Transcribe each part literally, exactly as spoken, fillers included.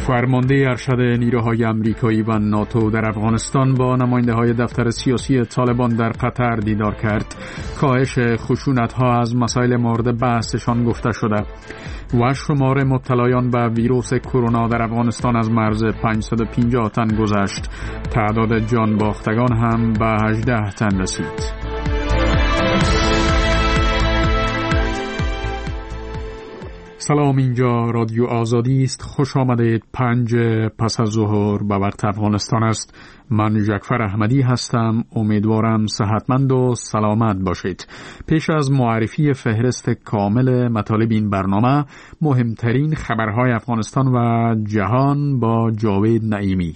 فرمانده ارشد نیروهای آمریکایی و ناتو در افغانستان با نماینده‌های دفتر سیاسی طالبان در قطر دیدار کرد. کاهش خشونت‌ها از مسائل مورد بحثشان گفته شده و شمار مبتلایان به ویروس کرونا در افغانستان از مرز پانصد و پنجاه تن گذشت. تعداد جان باختگان هم به هجده تن رسید. سلام، اینجا رادیو آزادی است. خوش آمدید. پنج پس از ظهر به وقت افغانستان است. من جعفر احمدی هستم. امیدوارم صحتمند و سلامت باشید. پیش از معرفی فهرست کامل مطالب این برنامه، مهمترین خبرهای افغانستان و جهان با جاوید نعیمی.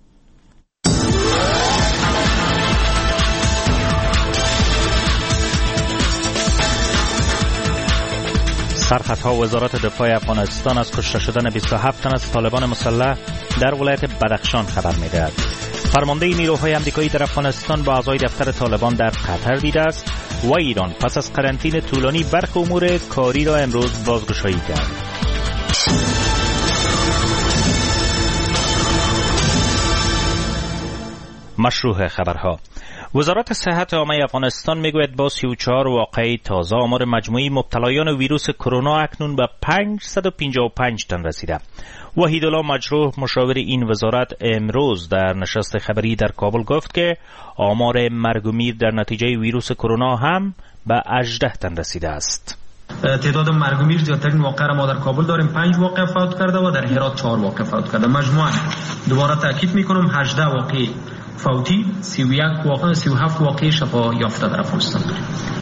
سرخطها وزارت دفاع افغانستان از کشته شدن بیست و هفت تن از طالبان مسلح در ولایت بدخشان خبر می‌دهد. فرمانده نیروهای آمریکایی در افغانستان با اعضای دفتر طالبان در قطر دیده است و ایران پس از قرنطینه طولانی برخی امور کاری را امروز بازگشایی کرد. مشروع خبرها. وزارت صحت عامه افغانستان میگوید با سی و چهار واقعه تازه آمار مجموعی مبتلایان ویروس کرونا اکنون به پانصد و پنجاه و پنج تن رسیده. وحیدالله مجروح مشاور این وزارت امروز در نشست خبری در کابل گفت که آمار مرگ و میر در نتیجه ویروس کرونا هم به هجده تن رسیده است. تعداد مرگ و میر زیادترین واقعه را ما در کابل داریم، پنج واقعه فوت کرده و در هرات چهار واقعه فوت کرده. مجموعاً دوباره تاکید میکنم هجده واقعه فوتی، سی و یک واقعه، سی و هفت واقعه شفا یافته در افغانستان داریم.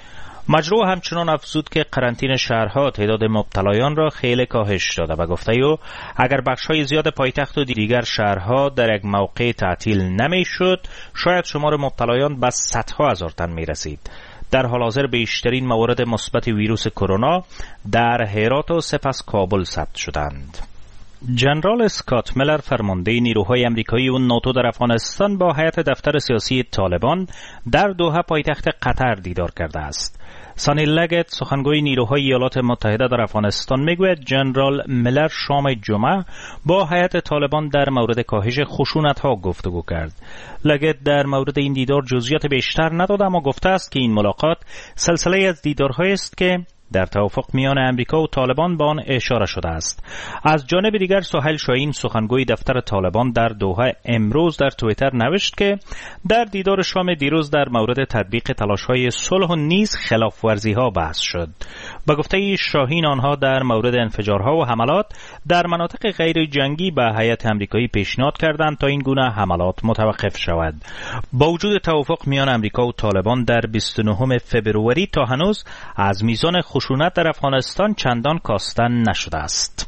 مجروح همچنان افزود که قرنطینه شهرها تعداد مبتلایان را خیلی کاهش داده و گفته او اگر بخش‌های زیاد پایتخت و دیگر شهرها در یک موقع تعطیل نمی‌شد، شاید شمار مبتلایان به صدها هزار تن می‌رسید. در حال حاضر بیشترین موارد مثبت ویروس کرونا در هرات و سپس کابل ثبت شدند. جنرال اسکات میلر فرمانده نیروهای آمریکایی و ناتو در افغانستان با هیئت دفتر سیاسی طالبان در دوحه پایتخت قطر دیدار کرده است. سانی لگت سخنگوی نیروهای ایالات متحده در افغانستان میگوید جنرال میلر شام جمعه با هیئت طالبان در مورد کاهش خشونت‌ها گفتگو کرد. لگت در مورد این دیدار جزئیات بیشتر نداد، اما گفته است که این ملاقات سلسله از دیدارهایی است که در توافق میان امریکا و طالبان به آن اشاره شده است. از جانب دیگر سهیل شاهین سخنگوی دفتر طالبان در دوحه امروز در توییتر نوشت که در دیدار شام دیروز در مورد تطبیق تلاش‌های صلح و نیز خلاف‌ورزی‌ها بحث شد. با گفته شاهین آنها در مورد انفجارها و حملات در مناطق غیر جنگی به هیئت آمریکایی پیشنهاد کردند تا این گونه حملات متوقف شود. با وجود توافق میان امریکا و طالبان در بیست و نهم فوریه تا هنوز از میزان خشونت در افغانستان چندان کاسته نشده است.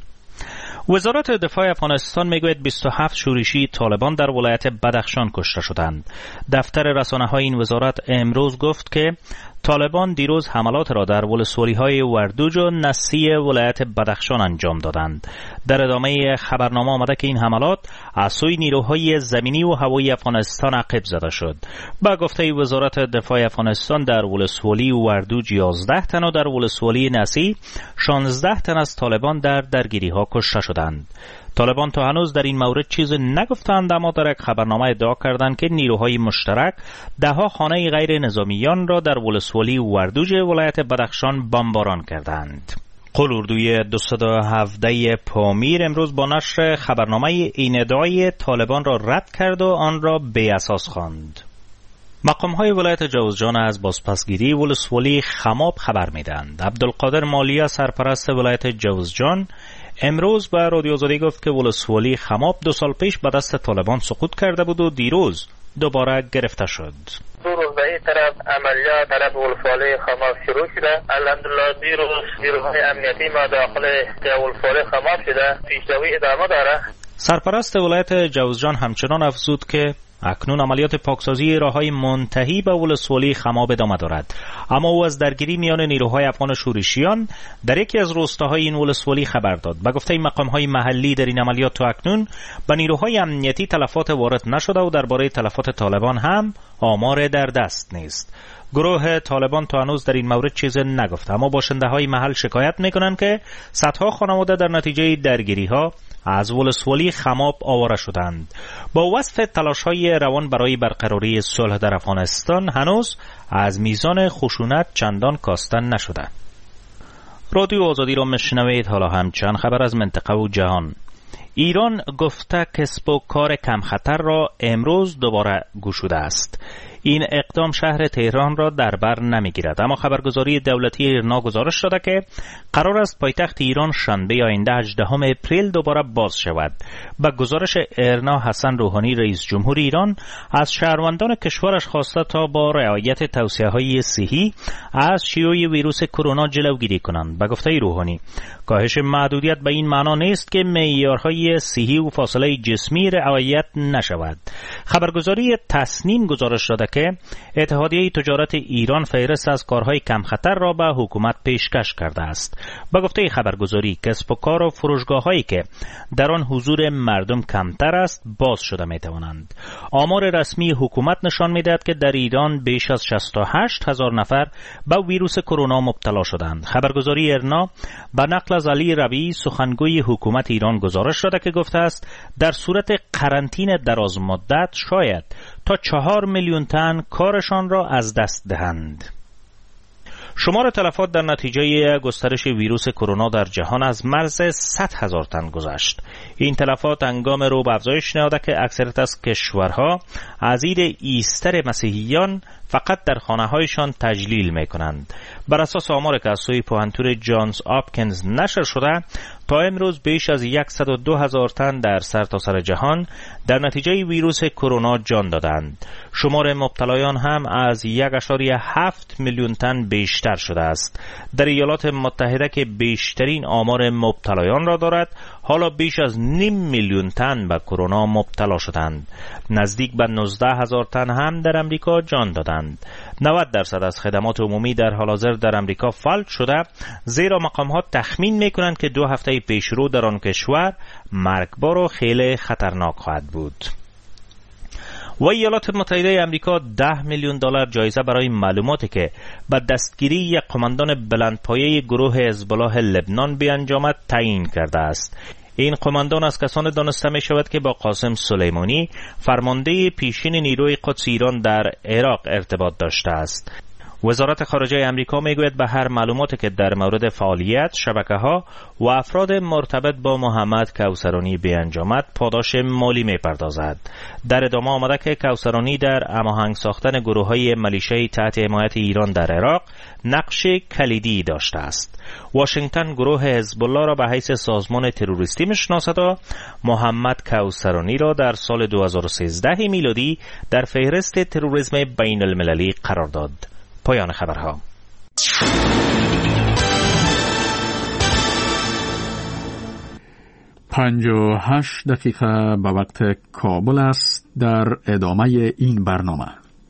وزارت دفاع افغانستان میگوید بیست و هفت شورشی طالبان در ولایت بدخشان کشته شدند. دفتر رسانه‌های این وزارت امروز گفت که طالبان دیروز حملات را در ولسوالی‌های وردوج و نسی ولایت بدخشان انجام دادند. در ادامه خبرنامه آمده که این حملات از سوی نیروهای زمینی و هوایی افغانستان عقب زده شد. با گفته وزارت دفاع افغانستان در ولسوالی وردوج یازده تن و در ولسوالی نسی شانزده تن از طالبان در درگیری‌ها کشته شدند. طالبان تا هنوز در این مورد چیزی نگفتند، اما در یک خبرنامه ادعا کردند که نیروهای مشترک دهها خانه غیر نظامیان را در ولسوالی وردوج ولایت بدخشان بمباران کردند. قل اردوی دویست و هفده پامیر امروز با نشر خبرنامه این ادعای طالبان را رد کرد و آن را بی اساس خواند. مقام‌های ولایت جوزجان از بازپسگیری ولسوالی خماب خبر می‌دهند. عبدالقادر مالیا سرپرست ولایت جوزجان امروز به رادیو آزادی گفت که ولسوالی خماب دو سال پیش به دست طالبان سقوط کرده بود و دیروز دوباره گرفته شد. دو روز به این طرف عملیات طرف ولسوالی خماب شروع شده. الحمدلله دیروز نیروهای امنیتی ما داخل ولسوالی خماب شده، پیشروی ادامه داره. سرپرست ولایت جوزجان همچنان افزود که اکنون عملیات پاکسازی راههای منتهی به ولسوالی خماب ادامه دارد، اما او از درگیری میان نیروهای افغان شورشیان در یکی از روستاهای این ولسوالی خبر داد. به گفته مقام‌های محلی در این عملیات تا اکنون به نیروهای امنیتی تلفات وارد نشده و درباره تلفات طالبان هم آمار در دست نیست. گروه طالبان تا هنوز در این مورد چیز نگفته، اما باشنده های محل شکایت میکنند که صدها خانواده در نتیجه درگیری ها از ولسوالی خماب آواره شدند. با وصف تلاش های روان برای برقراری صلح در افغانستان هنوز از میزان خشونت چندان کاستن نشده. رادیو آزادی را مشنوید. حالا هم چند خبر از منطقه و جهان. ایران گفته کسب و کار کم خطر را امروز دوباره گشوده است. این اقدام شهر تهران را در بر نمیگیرد، اما خبرگزاری دولتی ایرنا گزارش داده که قرار است پایتخت ایران شنبه آینده هجدهم اپریل دوباره باز شود. با گزارش ایرنا، حسن روحانی رئیس جمهور ایران از شهروندان کشورش خواسته تا با رعایت توصیه‌های صحی از شیوع ویروس کرونا جلوگیری کنند. با گفته روحانی، کاهش محدودیت به این معنا نیست که معیارهای صحی و فاصله جسمی رعایت نشود. خبرگزاری تسنیم گزارش داده که اتحادیه تجارت ایران فهرست از کارهای کم خطر را به حکومت پیشکش کرده است. با گفته خبرگزاری، کسب و کار و فروشگاه‌هایی که در آن حضور مردم کمتر است باز شده می‌توانند. آمار رسمی حکومت نشان می‌دهد که در ایران بیش از شصت و هشت هزار نفر به ویروس کرونا مبتلا شدند. خبرگزاری ایرنا به نقل از علی ربیعی سخنگوی حکومت ایران گزارش داده که گفته است در صورت قرنطینه دراز مدت شاید تا چهار میلیون تن کارشان را از دست دهند. شمار تلفات در نتیجه گسترش ویروس کرونا در جهان از مرز صد هزار تن گذشت. این تلفات هنگام رو به افزایش نهاده که اکثریت از کشورها از عید ایستر مسیحیان فقط در خانه‌هایشان تجلیل می‌کنند. بر اساس آمار که از سوی پوهنتون جانز آپکینز نشر شده، تا امروز بیش از صد و دو هزار تن در سرتاسر جهان در نتیجه ویروس کرونا جان دادند. شمار مبتلایان هم از یک ممیز هفت میلیون تن بیشتر شده است. در ایالات متحده که بیشترین آمار مبتلایان را دارد، حالا بیش از نیم میلیون تن به کرونا مبتلا شدند. نزدیک به نوزده هزار تن هم در امریکا جان دادند. نود درصد از خدمات عمومی در حال حاضر در امریکا فلج شده، زیرا مقام‌ها تخمین می‌کنند که دو هفته پیشرو در آن کشور مرگبار و خیلی خطرناک خواهد بود. و ایالات متحده امریکا ده میلیون دلار جایزه برای معلوماتی که به دستگیری یک قماندان بلندپایه گروه حزب‌الله لبنان بیانجامد تعیین کرده است. این قماندان از کسان دانسته می شود که با قاسم سلیمانی، فرمانده پیشین نیروی قدس ایران در عراق، ارتباط داشته است. وزارت خارجه امریکا میگوید به هر معلوماتی که در مورد فعالیت شبکه‌ها و افراد مرتبط با محمد کوثرانی بیانجامد پاداش مالی میپردازد. در ادامه آمده که کوثرانی در هماهنگ ساختن گروه‌های ملیشه‌ای تحت حمایت ایران در عراق نقش کلیدی داشته است. واشنگتن گروه حزب الله را به حیث سازمان تروریستی میشناسد و محمد کوثرانی را در سال دو هزار و سیزده میلادی در فهرست تروریسم بین المللی قرار داد. پایان خبرها. پنج و هشت دقیقه به وقت کابل است. در ادامه این برنامه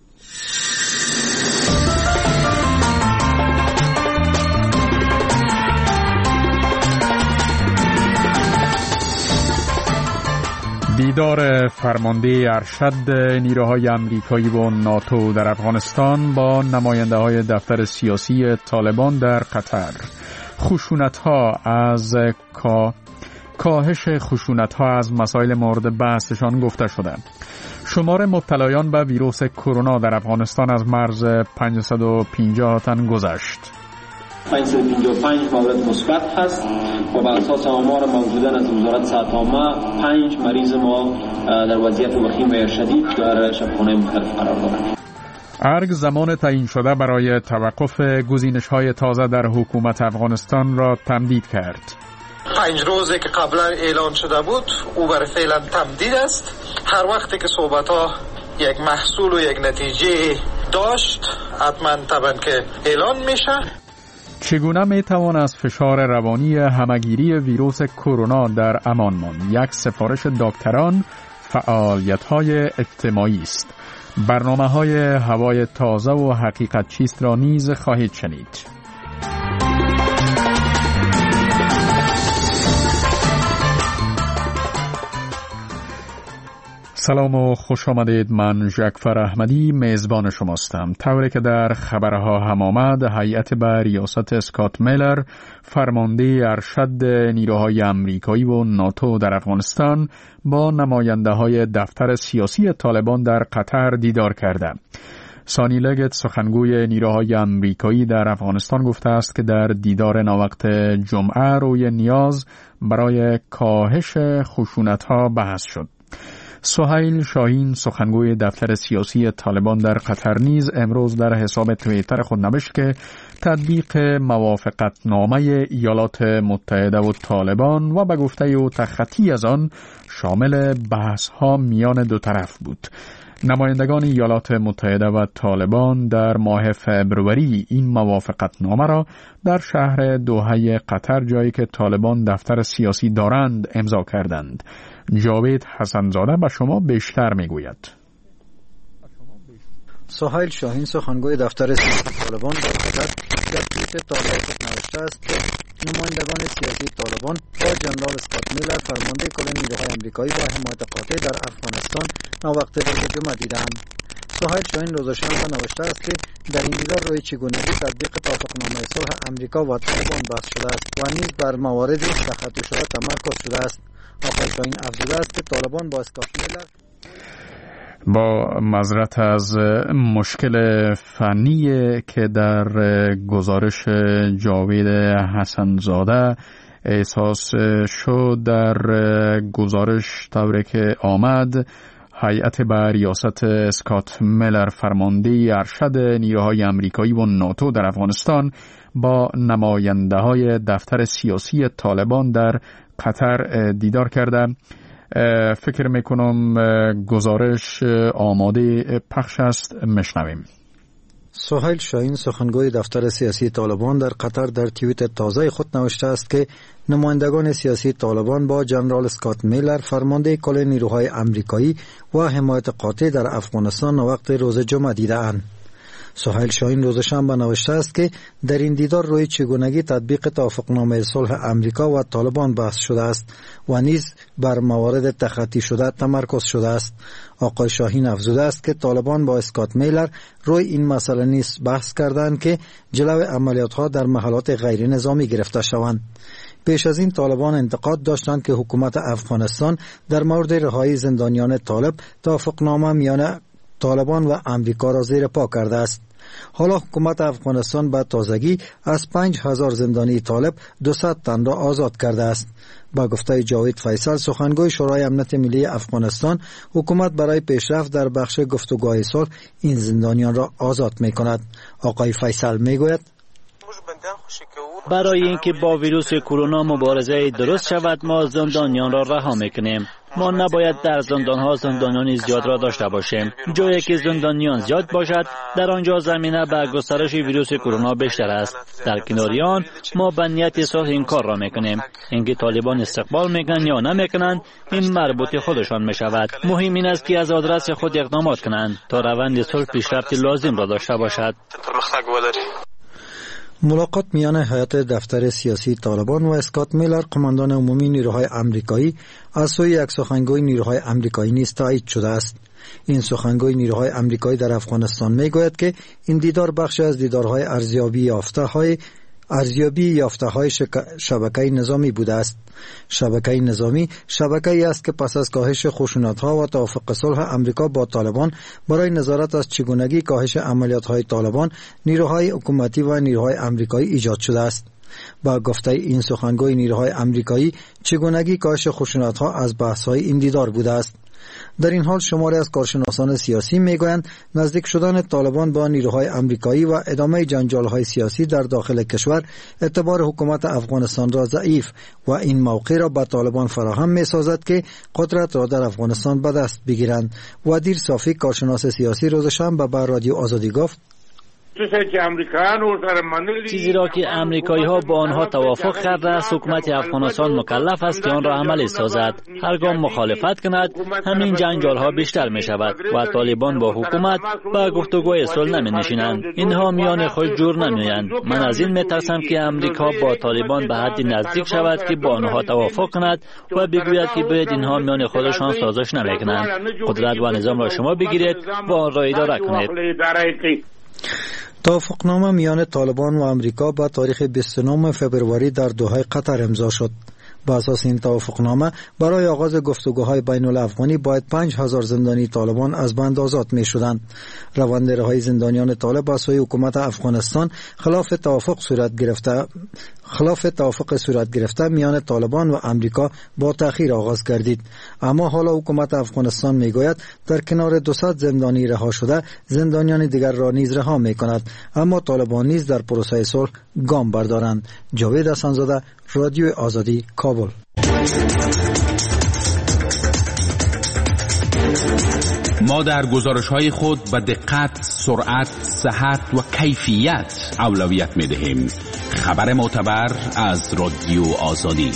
دیدار فرمانده ارشد نیروهای آمریکایی و ناتو در افغانستان با نماینده های دفتر سیاسی طالبان در قطر. خشونت‌ها از کا... کاهش خشونت‌ها از مسائل مورد بحثشان گفته شده. شمار مبتلایان به ویروس کرونا در افغانستان از مرز پانصد و پنجاه تن گذشت. پانصد و پنجاه و پنج مورد مثبت هست و بر اساس آمار موجوده از وزارت صحت عامه پنج مریض ما در وضعیت وخیم و شدید در شبخانه مختلف قرار دارند. ارگ زمان تعیین شده برای توقف گزینش‌های تازه در حکومت افغانستان را تمدید کرد. پنج روزی که قبلا اعلان شده بود او برای فعلا تمدید است. هر وقتی که صحبت‌ها یک محصول و یک نتیجه داشت حتما طبعا که اعلان میشه. چگونه میتوان از فشار روانی همگیری ویروس کرونا در امان ماند؟ یک سفارش دکتران فعالیت‌های اجتماعی است. برنامه‌های هوای تازه و حقیقت چیست را نیز خواهید شنید. سلام و خوش آمدید. من جعفر احمدی میزبان شماستم. طوری که در خبرها هم آمد، هیئت به ریاست اسکات میلر، فرمانده ارشد نیروهای امریکایی و ناتو در افغانستان، با نماینده های دفتر سیاسی طالبان در قطر دیدار کرده. سانی لگت، سخنگوی نیروهای امریکایی در افغانستان، گفته است که در دیدار ناوقت جمعه روی نیاز برای کاهش خشونت‌ها بحث شد. سهیل شاهین، سخنگوی دفتر سیاسی طالبان در قطر، نیز امروز در حساب توییتر خود نوشت که تطبیق موافقتنامه ایالات متحده و طالبان و به گفته او تخطی از آن شامل بحث‌ها میان دو طرف بود. نمایندگان ایالات متحده و طالبان در ماه فبروری این موافقتنامه را در شهر دوحه قطر، جایی که طالبان دفتر سیاسی دارند، امضا کردند. جاوید حسنزاده به شما بیشتر میگوید. سهیل شاهین، سخنگوی دفتر سیاسی طالبان در قطر، در توییتر طالبان نوشته است که نمایندگان سیاسی طالبان با جنرال اسکات میلر، فرمانده کل نیروهای امریکایی، با حمایت قاطع در افغانستان ناوقت روز جمعه دیدند. سهیل شاهین روز شنبه نوشته است که در این دیدار روی چگونگی تطبیق توافقنامه صلح امریکا و طالبان بحث شده است و نیز بر موارد تخطی شده تمرکز شده است. آقای شاهین افزوده است که طالبان با اسکات میلر با معذرت از مشکل فنی که در گزارش جاوید حسنزاده احساس شد، در گزارش طوری که آمد، هیئت به ریاست اسکات میلر، فرمانده ارشد نیروهای امریکایی و ناتو در افغانستان، با نماینده های دفتر سیاسی طالبان در قطر دیدار کرده. فکر میکنم گزارش آماده پخش است، مشنویم. سهیل شاهین، سخنگوی دفتر سیاسی طالبان در قطر، در توییتر تازه خود نوشته است که نمایندگان سیاسی طالبان با جنرال اسکات میلر، فرمانده کل نیروهای امریکایی، و حمایت قاطع در افغانستان وقت روز جمعه دیده‌اند. سهیل شاهین روز شنبه نوشته است که در این دیدار روی چگونگی تطبیق توافقنامه صلح امریکا و طالبان بحث شده است و نیز بر موارد تخطی شده تمرکز شده است. آقای شاهین افزوده است که طالبان با اسکات میلر روی این مسئله نیز بحث کردند که جلو عملیات‌ها در محلات غیر نظامی گرفته شوند. پیش از این طالبان انتقاد داشتند که حکومت افغانستان در مورد رهایی زندانیان طالب توافقنامه میان طالبان و امریکا را زیر پا کرده است. حالا حکومت افغانستان به تازگی از پنج هزار زندانی طالب دویست تن را آزاد کرده است. با گفته جاوید فیصل، سخنگوی شورای امنیت ملی افغانستان، حکومت برای پیشرفت در بخش گفتگوهای صلح این زندانیان را آزاد می کند. آقای فیصل می گوید برای اینکه با ویروس کرونا مبارزه درست شود، ما زندانیان را رها میکنیم. ما نباید در زندانها زندانیان زیاد را داشته باشیم. جایی که زندانیان زیاد باشد، در آنجا زمینه به گسترش ویروس کرونا بیشتر است. در کنار آن، ما به نیت صلح این کار را میکنیم. اینکه طالبان استقبال میکنند یا نمیکنند، این مربوط خودشان میشود. مهم این است که از آدرس خود اقدامات کنند تا روند صلح پیشرفت لازم را داشته باشد. ملاقات میان هیئت دفتر سیاسی طالبان و اسکات میلر، قماندان عمومی نیروهای امریکایی، از سوی یک سخنگوی نیروهای امریکایی نیز تایید شده است. این سخنگوی نیروهای امریکایی در افغانستان میگوید که این دیدار بخشی از دیدارهای ارزیابی یافته های ارزیابی یافته های شبکه نظامی بوده است. شبکه نظامی شبکه‌ای است که پس از کاهش خشونت‌ها و توافق صلح امریکا با طالبان برای نظارت از چگونگی کاهش عملیات‌های طالبان، نیروهای حکومتی و نیروهای امریکایی ایجاد شده است. با گفته این سخنگوی نیروهای امریکایی، چگونگی کاهش خشونت‌ها از بحث‌های این دیدار بوده است. در این حال شماری از کارشناسان سیاسی میگویند نزدیک شدن طالبان با نیروهای امریکایی و ادامه جنجال‌های سیاسی در داخل کشور اعتبار حکومت افغانستان را ضعیف و این موقع را به طالبان فراهم می‌سازد که قدرت را در افغانستان به دست بگیرند. ودیر صافی، کارشناس سیاسی، روز شنبه به رادیو آزادی گفت چیزی را که امریکایی ها با آنها توافق کرده است، حکومت افغانستان مکلف است که آن را عملی سازد. هرگاه مخالفت کند همین جنجال ها بیشتر می شود و طالبان با حکومت و گفتگوی صلح نمی نشینند. اینها میان خود جور نمیآیند. من از این می ترسم که امریکا با طالبان به حدی نزدیک شود که با آنها توافق کند و بگوید که باید اینها میان خودشان سازش نمیکنند. قدرت و نظام را شما بگیرید و آن را اداره کنید. توافقنامه میان طالبان و امریکا با تاریخ بیست و نهم فوریه در دوحه قطر امضا شد. با اساس این توافقنامه برای آغاز گفتگوهای بین الافغانی باید پنج هزار زندانی طالبان از بند آزاد می شدند. روند رهایی زندانیان طالب از سوی حکومت افغانستان خلاف توافق صورت گرفته خلاف توافق صورت گرفته میان طالبان و امریکا با تأخیر آغاز گردید. اما حالا حکومت افغانستان می گوید در کنار دویست زندانی رها شده زندانیان دیگر را نیز رها می کند، اما طالبان نیز در پروسه صلح گام بردارند. جاوید حسن‌زاده، رادیو آزادی، کابل. ما در گزارش‌های خود به دقت، سرعت، صحت و کیفیت اولویت می‌دهیم. خبر معتبر از رادیو آزادی.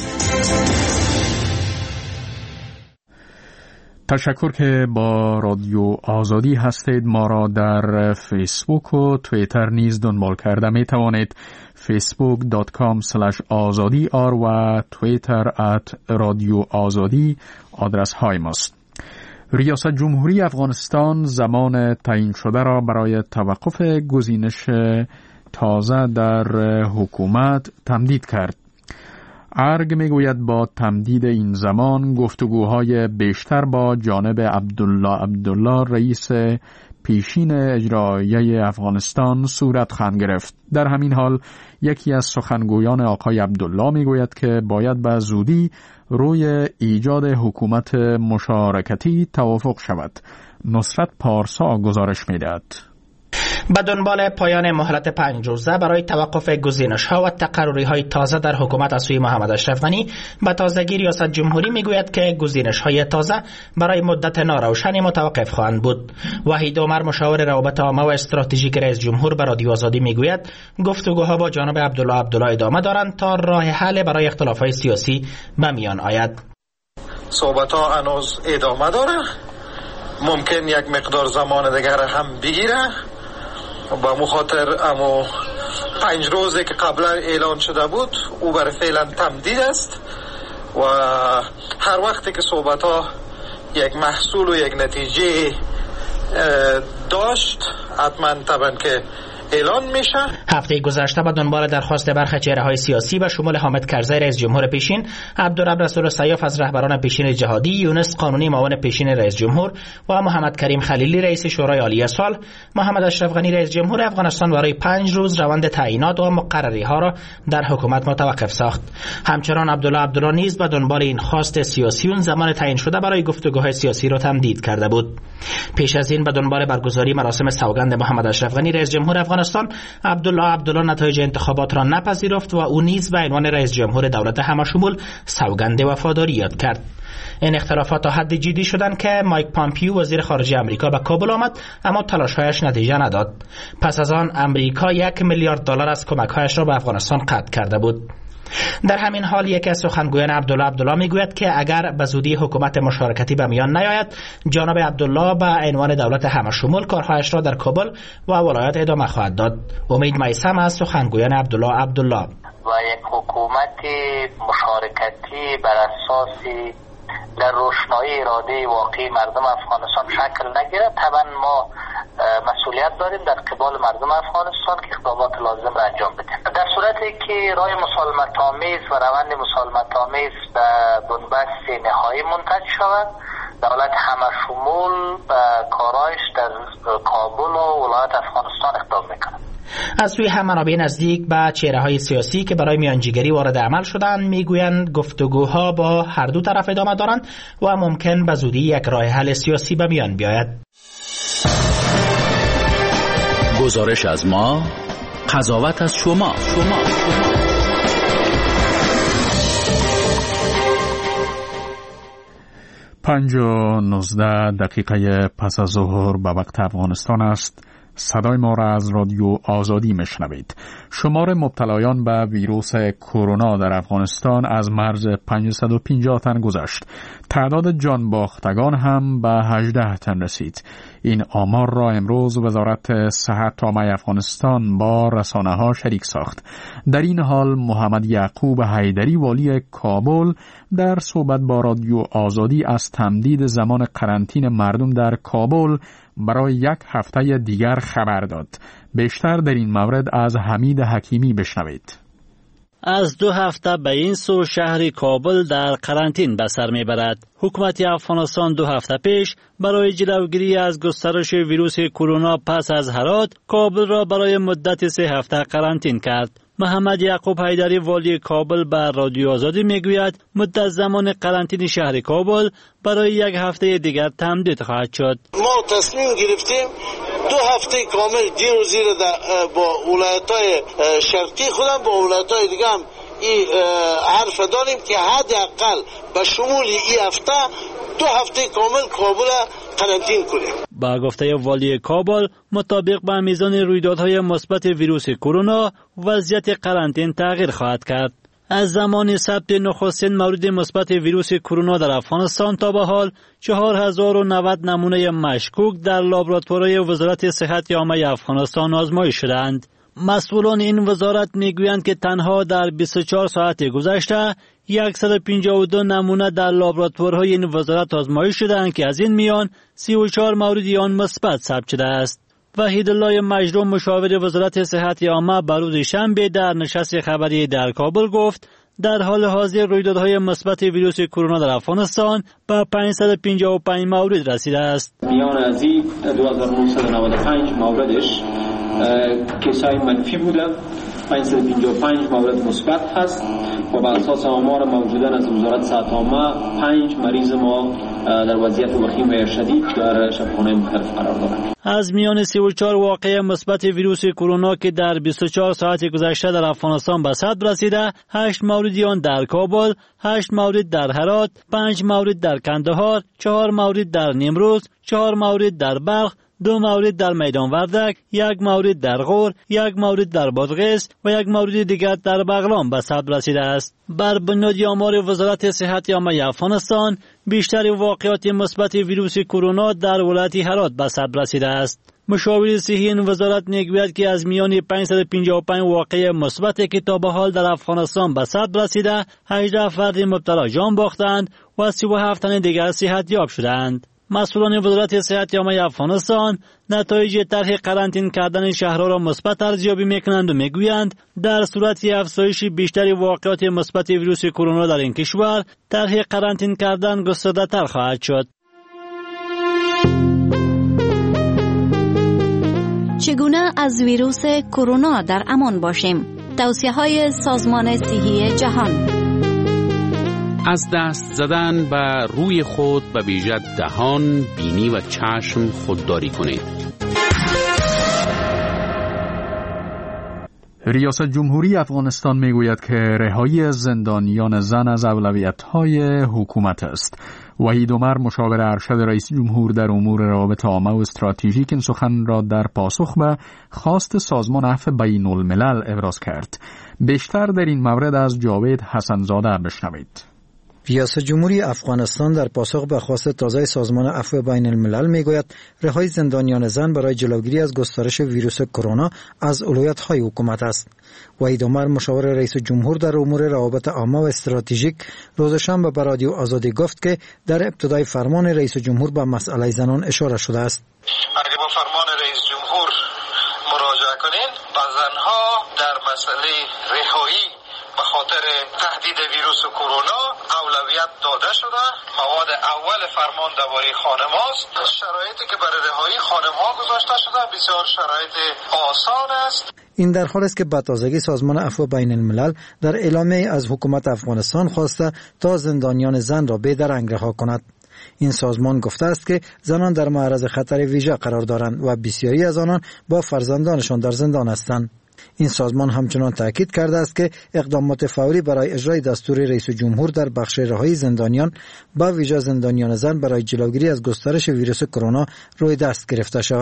تشکر که با رادیو آزادی هستید. ما را در فیسبوک و توییتر نیز دنبال کرده می توانید. فیسبوک دات کام اسلش آزادی آر و توییتر ات رادیو آزادی آدرس های ماست. ریاست جمهوری افغانستان زمان تعیین شده را برای توقف گزینش تازه در حکومت تمدید کرد. ارگ میگوید با تمدید این زمان گفتگوهای بیشتر با جانب عبدالله عبدالله رئیس پیشین اجراییه افغانستان صورت خواهد گرفت. در همین حال یکی از سخنگویان آقای عبدالله میگوید که باید به زودی روی ایجاد حکومت مشارکتی توافق شود. نصرت پارسا گزارش میدهد. به دنبال پایان مهلت پنج روزه برای توقف گزینش‌ها و تقرری‌های تازه در حکومت از سوی محمد اشرف غنی، به تازگی ریاست جمهوری میگوید که گزینش‌های تازه برای مدت ناروشنی متوقف خواهند بود. وحید عمر، مشاور روابط عامه و استراتژیک رئیس جمهور، به رادیو آزادی میگوید گفتگوها با جناب عبدالله عبدالله ادامه دارند تا راه حل برای اختلافات سیاسی به میان آید. صحبت‌ها هنوز ادامه داره. ممکن یک مقدار زمان دیگر هم بگیره. با مخاطر امو پنج روزی که قبلا اعلان شده بود او برای فعلا تمدید است و هر وقتی که صحبت ها یک محصول و یک نتیجه داشت حتما طبعا که اعلان میشه. هفته گذشته به دنبال درخواست برخی چهره‌های سیاسی به شمول حامد کرزی رئیس جمهور پیشین، عبدالرب رسول سیاف از رهبران پیشین جهادی، یونس قانونی معاون پیشین رئیس جمهور و محمد کریم خلیلی رئیس شورای عالی صلح، محمد اشرف غنی رئیس جمهور افغانستان برای پنج روز روند تعیینات و مقرری‌ها را در حکومت متوقف ساخت. همچنان عبدالله عبدالله نیز به دنبال این خواست سیاسیون زمان تعیین شده برای گفتگوهای سیاسی را تمدید کرده بود. پیش از این به دنبال برگزاری مراسم سوگند محمد اشرف غنی رئیس جمهور افغانستان، عبدالله عبدالله نتایج انتخابات را نپذیرفت و او نیز به عنوان رئیس جمهور دولت همشمول سوگند وفاداری یاد کرد. این اختلافات تا حد جدی شدند که مایک پامپیو وزیر خارجه آمریکا به کابل آمد، اما تلاش‌هایش نتیجه نداد. پس از آن آمریکا یک میلیارد دلار از کمک‌هایش را به افغانستان قطع کرده بود. در همین حال یکی از سخنگویان عبدالله عبدالله میگوید که اگر به زودی حکومت مشارکتی به میان نیاید، جناب عبدالله به عنوان دولت همشمول کارهایش را در کابل و ولایات ادامه خواهد داد. امید میثم از سخنگویان عبدالله عبدالله. و یک حکومت مشارکتی بر اساس در روشنایی اراده واقعی مردم افغانستان شکل نگیرد، طبعا ما مسئولیت داریم در قبال مردم افغانستان که اقدامات لازم را انجام بدیم. در صورتی که راه مسالمت آمیز و روند مسالمت آمیز به بنبست نهایی منتج شود، دولت همشمول به کارایش در کابل و ولایت افغانستان اقدام میکنه. از سوی هم منابع نزدیک به چهره‌های سیاسی که برای میانجیگری وارد عمل شدند میگویند گفتگوها با هر دو طرف ادامه دارند و ممکن به زودی یک راه حل سیاسی به میان بیاید. گزارش از ما، قضاوت از شما. شما. پنج و نوزده دقیقه پس از ظهر به وقت افغانستان است. صدای ما را از رادیو آزادی میشنوید. شمار مبتلایان به ویروس کرونا در افغانستان از مرز پانصد و پنجاه تن گذشت. تعداد جان باختگان هم به هجده تن رسید. این آمار را امروز وزارت صحت عامه افغانستان با رسانه ها شریک ساخت. در این حال محمد یعقوب حیدری والی کابل در صحبت با رادیو آزادی از تمدید زمان قرنطینه مردم در کابل برای یک هفته دیگر خبر داد. بیشتر در این مورد از حمید حکیمی بشنوید. از دو هفته به این سو شهر کابل در قرنطین به سر میبرد. حکومت افغانستان دو هفته پیش برای جلوگیری از گسترش ویروس کرونا پس از هرات کابل را برای مدت سه هفته قرنطین کرد. محمد یعقوب حیدری والی کابل به رادیو آزادی میگوید مدت زمان قرنطینه شهر کابل برای یک هفته دیگر تمدید خواهد شد. ما تصمیم گرفتیم دو هفته کامل جیر و زیر با ولایت‌های شرقی خودم با ولایت‌های دیگه هم این حرف داریم که حداقل به شمول این هفته دو هفته کامل کابل قرنطین کنیم. با گفته والی کابل مطابق با میزان رویدادهای مثبت ویروس کرونا وضعیت قرنطین تغییر خواهد کرد. از زمان ثبت نخستین مورد مثبت ویروس کرونا در افغانستان تا به حال چهار هزار و نود نمونه مشکوک در لابراتوارهای وزارت صحت عامه افغانستان آزمایش شدند. مسئولان این وزارت میگویند که تنها در بیست و چهار ساعت گذشته صد و پنجاه و دو نمونه در لابراتوارهای این وزارت آزمایش شدند که از این میان سی و چهار مورد آن مثبت ثبت شده است. وحید الله مجروم مشاور وزارت صحت عامه بر روز شنبه در نشست خبری در کابل گفت در حال حاضر رویدادهای مثبت ویروس کرونا در افغانستان به پانصد و پنجاه و پنج مورد رسیده است. میان از این دو هزار و نهصد و نود و پنج موردش کیسای منفی بوده، پانصد و پنجاه و پنج مورد مثبت هست و بر اساس آمار موجودن از وزارت صحت عامه پنج مریض ما در وضعیت وخیم و شدید در شبخانه مختلف قرار دارند. از میان سی و چهار واقعه مثبت ویروس کرونا که در بیست و چهار ساعت گذشته در افغانستان به ثبت رسیده، هشت مورد آن در کابل، هشت مورد در هرات، پنج مورد در کندهار، چهار مورد در نیمروز، چهار مورد در بلخ، دو مورد در میدان وردک، یک مورد در غور، یک مورد در بادغیس و یک مورد دیگر در بغلان به ثبت رسیده است. بر بنیاد آمار وزارت صحت عامه افغانستان، بیشتر واقعات مثبت ویروس کرونا در ولایت هرات به ثبت رسیده است. مشاور صحی این وزارت میگوید که از میان پانصد و پنجاه و پنج واقعه مثبت که تا به حال در افغانستان به ثبت رسیده، هجده فرد مبتلا جان باختند و سی و هفت تن دیگر صحت یاب شدند. مسئولان وزارت صحت عامه افغانستان نتایج طرح قرنطین کردن شهرها را مثبت ارزیابی میکنند و میگویند در صورت افزایش بیشتر واقعات مثبت ویروس کرونا در این کشور طرح قرنطین کردن گسترده تر خواهد شد. چگونه از ویروس کرونا در امان باشیم؟ توصیه‌های سازمان صحی جهان. از دست زدن به روی خود به ویژه دهان، بینی و چشم خودداری کنید. ریاست جمهوری افغانستان میگوید که رهایی زندانیان زن از اولویت‌های حکومت است. وحید عمر مشاور ارشد رئیس جمهور در امور روابط عامه و استراتژیک این سخن را در پاسخ به خواست سازمان عفو بین الملل ابراز کرد. بیشتر در این مورد از جاوید حسنزاده بشنوید. ریاست جمهوری افغانستان در پاسخ به خواست تازه سازمان عفو بین الملل میگوید رهایی زندانیان زن برای جلوگیری از گسترش ویروس کرونا از اولویت‌های حکومت است. وحید عمر مشاور رئیس جمهور در امور روابط عامه و استراتژیک روز شنبه به رادیو آزادی گفت که در ابتدای فرمان رئیس جمهور به مسئله زنان اشاره شده است. اگر با فرمان رئیس جمهور مراجعه کنین، با زنها در مسئله رهایی به خاطر تهدید ویروس کرونا اولویت داده شده. مواد اول فرمان درباره خانم‌هاست. شرایطی که برای رهایی خانم‌ها گذاشته شده بسیار شرایط آسان است. این در حالی است که به تازگی سازمان عفو بین الملل در اعلامیه از حکومت افغانستان خواسته تا زندانیان زن را بی‌درنگ رها کند. این سازمان گفته است که زنان در معرض خطر ویژه قرار دارند و بسیاری از آنان با فرزندانشان در زندان هستند. این سازمان همچنان تاکید کرده است که اقدامات فوری برای اجرای دستور رئیس جمهور در بخش رهایی زندانیان با ویژه زندانیان زن برای جلوگیری از گسترش ویروس کرونا روی دست گرفته شود.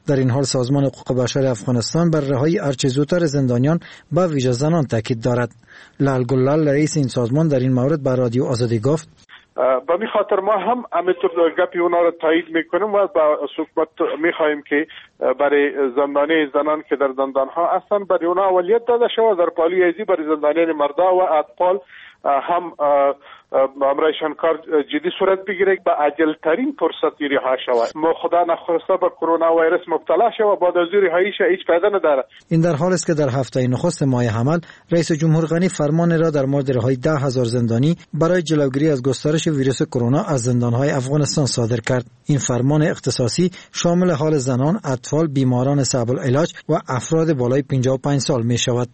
در این حال سازمان حقوق بشر افغانستان بر رهایی هرچه زودتر زندانیان با ویژه زنان تاکید دارد. لال گلال رئیس این سازمان در این مورد بر رادیو آزادی گفت: به می خاطر ما هم همینطور گپی اونا رو تایید میکنیم و با حکومت میخواهیم که برای زندانی زنان که در زندان ها هستند برای اونا اولیت داده شود، در پالی ازی برای زندانیان مردا و اطفال هم امرایشان کار جدی صورت بگیره به عجل ترین فرصت رها شود. ما خدا نخواسته به کرونا ویروس مبتلا شود بعد از رهاییش هیچ فایده نداره. این در حالی است که در هفته نخست ماه حمل رئیس جمهور غنی فرمان را در مورد رهایی ده هزار زندانی برای جلوگیری از گسترش ویروس کرونا از زندانهای افغانستان صادر کرد. این فرمان اختصاصی شامل حال زنان، اطفال، بیماران صعب العلاج و افراد بالای پنجاه و پنج سال می شود.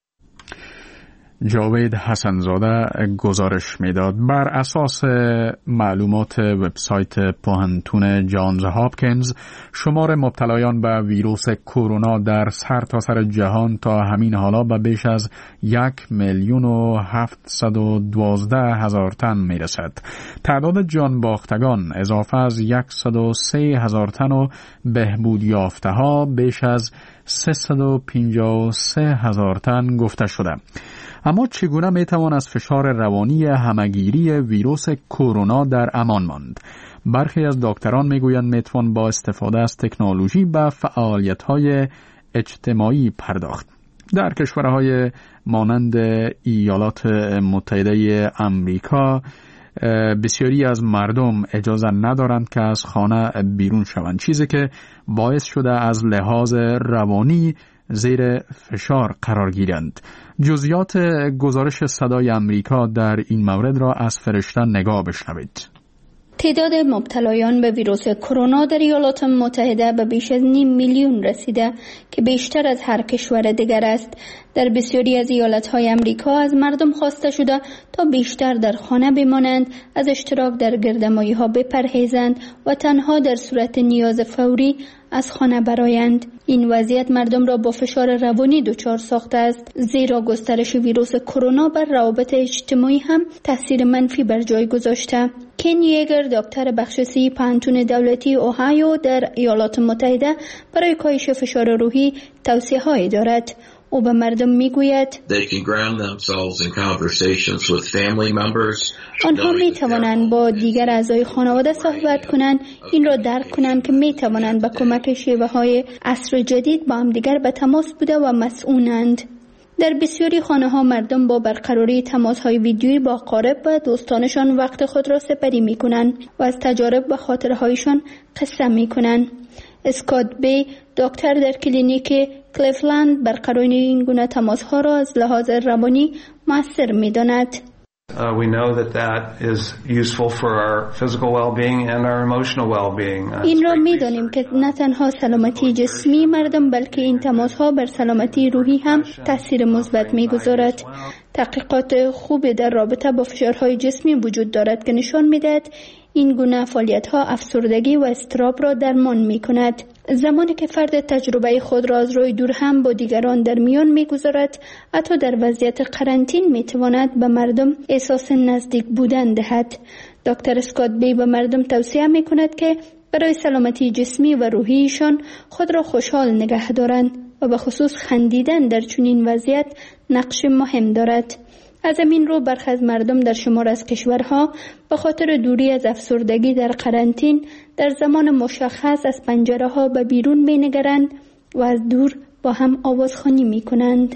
جاوید حسنزاده گزارش میداد. بر اساس معلومات وبسایت پوهنتون جانز هاپکینز، شمار مبتلایان به ویروس کرونا در سرتاسر جهان تا همین حالا به بیش از یک میلیون و هفتصد و دوازده هزار تن میرسد. تعداد جان باختگان اضافه از صد و سه هزار تن و بهبود یافته ها بیش از سیصد و پنجاه و سه هزار تن گفته شده. اما چگونه میتوان از فشار روانی همگیری ویروس کرونا در امان ماند؟ برخی از دکتران میگویند میتوان با استفاده از تکنولوژی به فعالیت‌های اجتماعی پرداخت. در کشورهای مانند ایالات متحده آمریکا بسیاری از مردم اجازه ندارند که از خانه بیرون شوند، چیزی که باعث شده از لحاظ روانی زیر فشار قرار گیرند. جزئیات گزارش صدای آمریکا در این مورد را از فرشته نگاه بشنوید. تعداد مبتلایان به ویروس کرونا در ایالات متحده به بیش از نیم میلیون رسیده که بیشتر از هر کشور دیگر است. در بسیاری از ایالت‌های آمریکا از مردم خواسته شده تا بیشتر در خانه بمانند، از اشتراک در گردمایی‌ها بپرهیزند و تنها در صورت نیاز فوری از خانه برآیند. این وضعیت مردم را با فشار روانی دچار ساخته است، زیرا گسترش ویروس کرونا بر روابط اجتماعی هم تاثیر منفی بر جای گذاشته. کن یگر، دکتر بخش سی پوهنتون دولتی اوهایو در ایالات متحده، برای کاهش فشار روحی توصیه‌هایی دارد. او به مردم میگوید آنها می توانند با دیگر اعضای خانواده صحبت کنند، این را درک کنند که می توانند به کمک شیوه های عصر جدید با هم دیگر به تماس بوده و مسئولند. در بسیاری خانه ها مردم با برقراری تماس های ویدیویی با اقارب و دوستانشان وقت خود را سپری می کنند و از تجارب و خاطره هایشان قصه می کنند. اسکات بی، دکتر در کلینیک کلیفلند، برقراری این گونه تماس ها را از لحاظ روانی مؤثر می داند. Uh, we know that that is useful for our physical well-being and our emotional well-being. Uh, این را می دانیم که نه تنها سلامتی جسمی مردم بلکه این تماس ها بر سلامتی روحی هم تاثیر مثبت می گذارد. تحقیقات خوب در رابطه با فشارهای جسمی وجود دارد که نشان می دهد این گونه فعالیت ها افسردگی و اضطراب را درمان می کند. زمانی که فرد تجربه خود را از روی دور هم با دیگران در میان می گذارد، حتی در وضعیت قرنطین می تواند به مردم احساس نزدیک بودن دهد. دکتر اسکات بی به مردم توصیه می کند که برای سلامتی جسمی و روحیشان خود را خوشحال نگه دارند و به خصوص خندیدن در چنین وضعیت نقش مهم دارد. از همین رو برخی از مردم در شمار از کشورها به خاطر دوری از افسردگی در قرنطین در زمان مشخص از پنجره ها به بیرون می نگرند و از دور با هم آوازخوانی می کنند.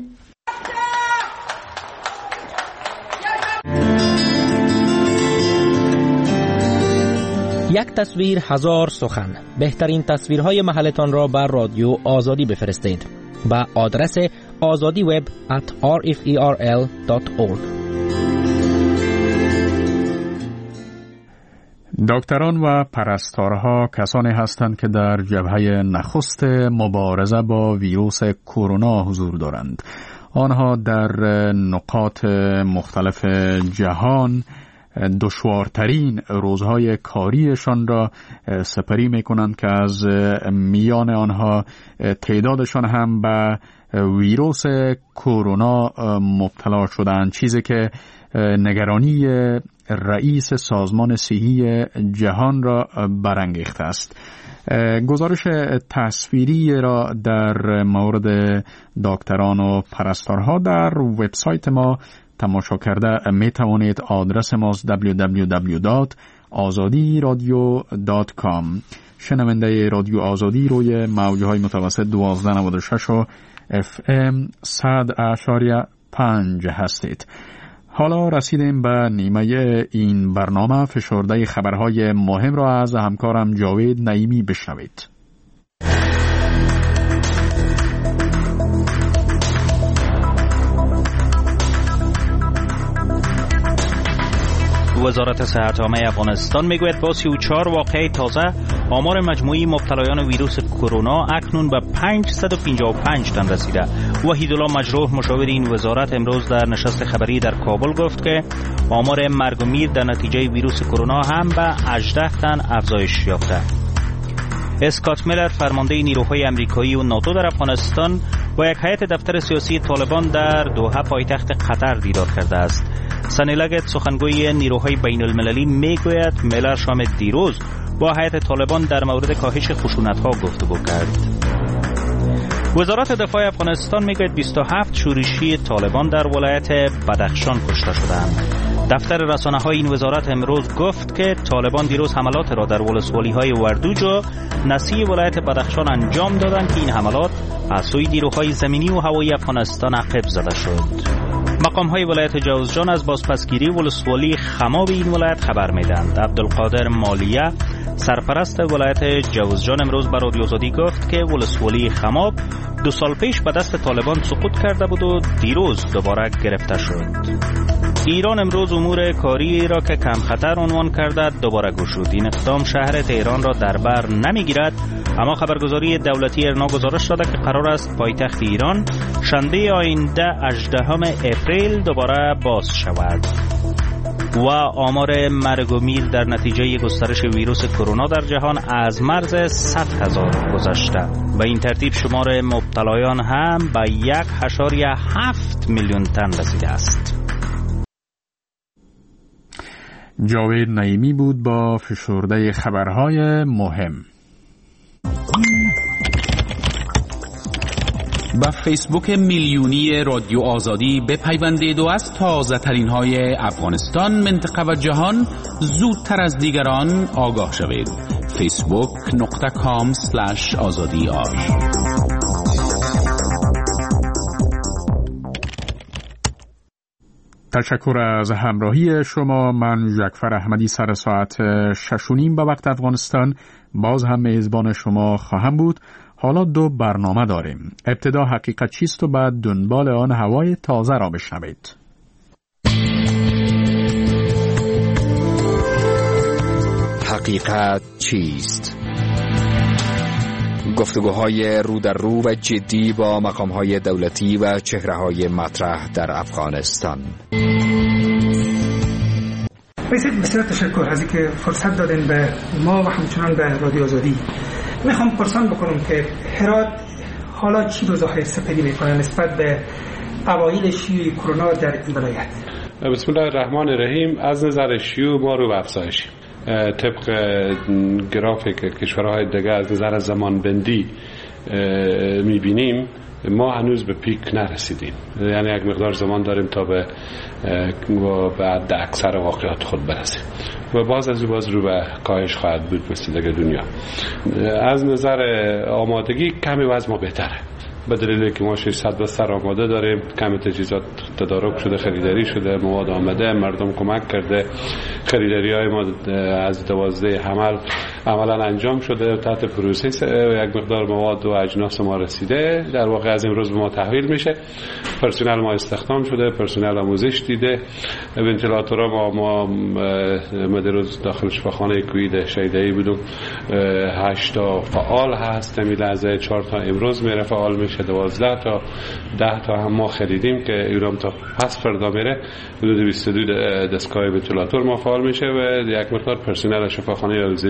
یک تصویر هزار سخن. بهترین تصویرهای محلتان را بر رادیو آزادی بفرستید با آدرس آزادی وب at r f e r l dot org. دکتران و پرستارها کسانی هستند که در جبهه نخست مبارزه با ویروس کرونا حضور دارند. آنها در نقاط مختلف جهان دشوارترین روزهای کاریشان را سپری می کنند که از میان آنها تعدادشان هم به ویروس کرونا مبتلا شدند، چیزی که نگرانی رئیس سازمان صحی جهان را برانگیخته است. گزارش تصویری را در مورد دکتران و پرستارها در وبسایت ما تماشا کرده می توانید. آدرس ماست دبلیو دبلیو دبلیو دات آزادی رادیو دات کام. شنونده رادیو آزادی روی موجهای متوسط دوازده نود و شش و اف ام صد اشاریه پنج هستید. حالا رسیدیم به نیمه این برنامه. فشرده خبرهای مهم را از همکارم جاوید نعیمی بشنوید. وزارت صحت عامه افغانستان میگوید با سی و چهار واقعه تازه آمار مجموعی مبتلایان ویروس کرونا اکنون به پانصد و پنجاه و پنج تن رسیده. وحیدالله مجروح مشاور این وزارت امروز در نشست خبری در کابل گفت که آمار مرگ و میر در نتیجه ویروس کرونا هم به هجده تن افزایش یافته. اسکات میلر فرمانده نیروهای امریکایی و ناتو در افغانستان با یک هیئت دفتر سیاسی طالبان در دوحه پایتخت قطر دیدار کرده است. سنی لگت سخنگوی نیروهای بین المللی میگوید میلر شام دیروز با هیئت طالبان در مورد کاهش خشونت‌ها گفتگو کرد. وزارت دفاع افغانستان میگوید بیست و هفت شورشی طالبان در ولایت بدخشان کشته شدند. دفتر رسانه‌های این وزارت امروز گفت که طالبان دیروز حملات را در ولسوالی‌های وردوج و نسی ولایت بدخشان انجام دادند که این حملات از سوی نیروهای زمینی و هوایی افغانستان عقب زده شد. مقام‌های ولایت جوزجان از بازپسگیری ولسوالی خماب این ولایت خبر میدند. عبدالقادر مالیه سرپرست ولایت جوزجان امروز به رادیو آزادی گفت که ولسوالی خماب دو سال پیش به دست طالبان سقوط کرده بود و دیروز دوباره گرفته شد. ایران امروز امور کاری را که کم خطر عنوان کرده دوباره گشود. این اقدام شهر تهران را در بر نمیگیرد، اما خبرگزاری دولتی ارنا گزارش داده که قرار است پایتخت ایران شنبه آینده هجدهم اپریل دوباره باز شود. و آمار مرگ و میر در نتیجه گسترش ویروس کرونا در جهان از مرز صد هزار گذشته و این ترتیب شمار مبتلایان هم به یک اشاریه هفت میلیون تن رسیده است. جاوید نعیمی بود با فشرده خبرهای مهم. با فیسبوک میلیونی رادیو آزادی بپیوندید و از تازه ترین های افغانستان، منطقه و جهان زودتر از دیگران آگاه شوید. فیسبوک نقطه کام سلش آزادی آر. تشکر از همراهی شما. من جعفر احمدی سر ساعت شش و نیم به وقت افغانستان باز هم میزبان شما خواهم بود. حالا دو برنامه داریم. ابتدا حقیقت چیست و بعد دنبال آن هوای تازه را بشنوید. حقیقت چیست؟ گفتگوهای رو در رو و جدی با مقامهای دولتی و چهره‌های مطرح در افغانستان. بسیار بسیار تشکر از اینکه فرصت دادین به ما و همچنان به رادیو آزادی. میخوام پرسان بکنم که هرات حالا چی رو ظاهر سپری میکنه نسبت به اوایل شیوع کرونا در این ولایت؟ بسم الله الرحمن الرحیم. از نظر شیوع ما رو به افزایش طبق گرافیک کشورهای دیگه از نظر زمان بندی میبینیم ما هنوز به پیک نرسیدیم، یعنی یک مقدار زمان داریم تا به بعد اکثر واقعات خود برسیم و باز از باز رو به کاهش خواهد بود مثل دیگه دنیا. از نظر آمادگی کمی وضع ما بهتره به دلیلی که ما ششصد بستر آماده داریم، کمی تجهیزات تدارک شده، خریداری شده، مواد آمده، مردم کمک کرده، خریداری های ما از دوازده حمل عملا انجام شده، تحت پروسس یک مقدار مواد و اجناس ما رسیده، در واقع از امروز به ما تحویل میشه. پرسنل ما استخدام شده، پرسنل آموزش دیده، ونتیلاتورها ما ما مدروز داخل شفاخانه کوید شیدایی بودم هشت تا فعال هست، می لحظه چهار تا امروز میره فعال میشه، دوازده تا ده تا هم ما خریدیم که ایران تا پس فردا میره، حدود بیست و دو دستگاه ونتیلاتور ما فعال میشه و یک مقدار پرسنل شفاخانه الزوی هم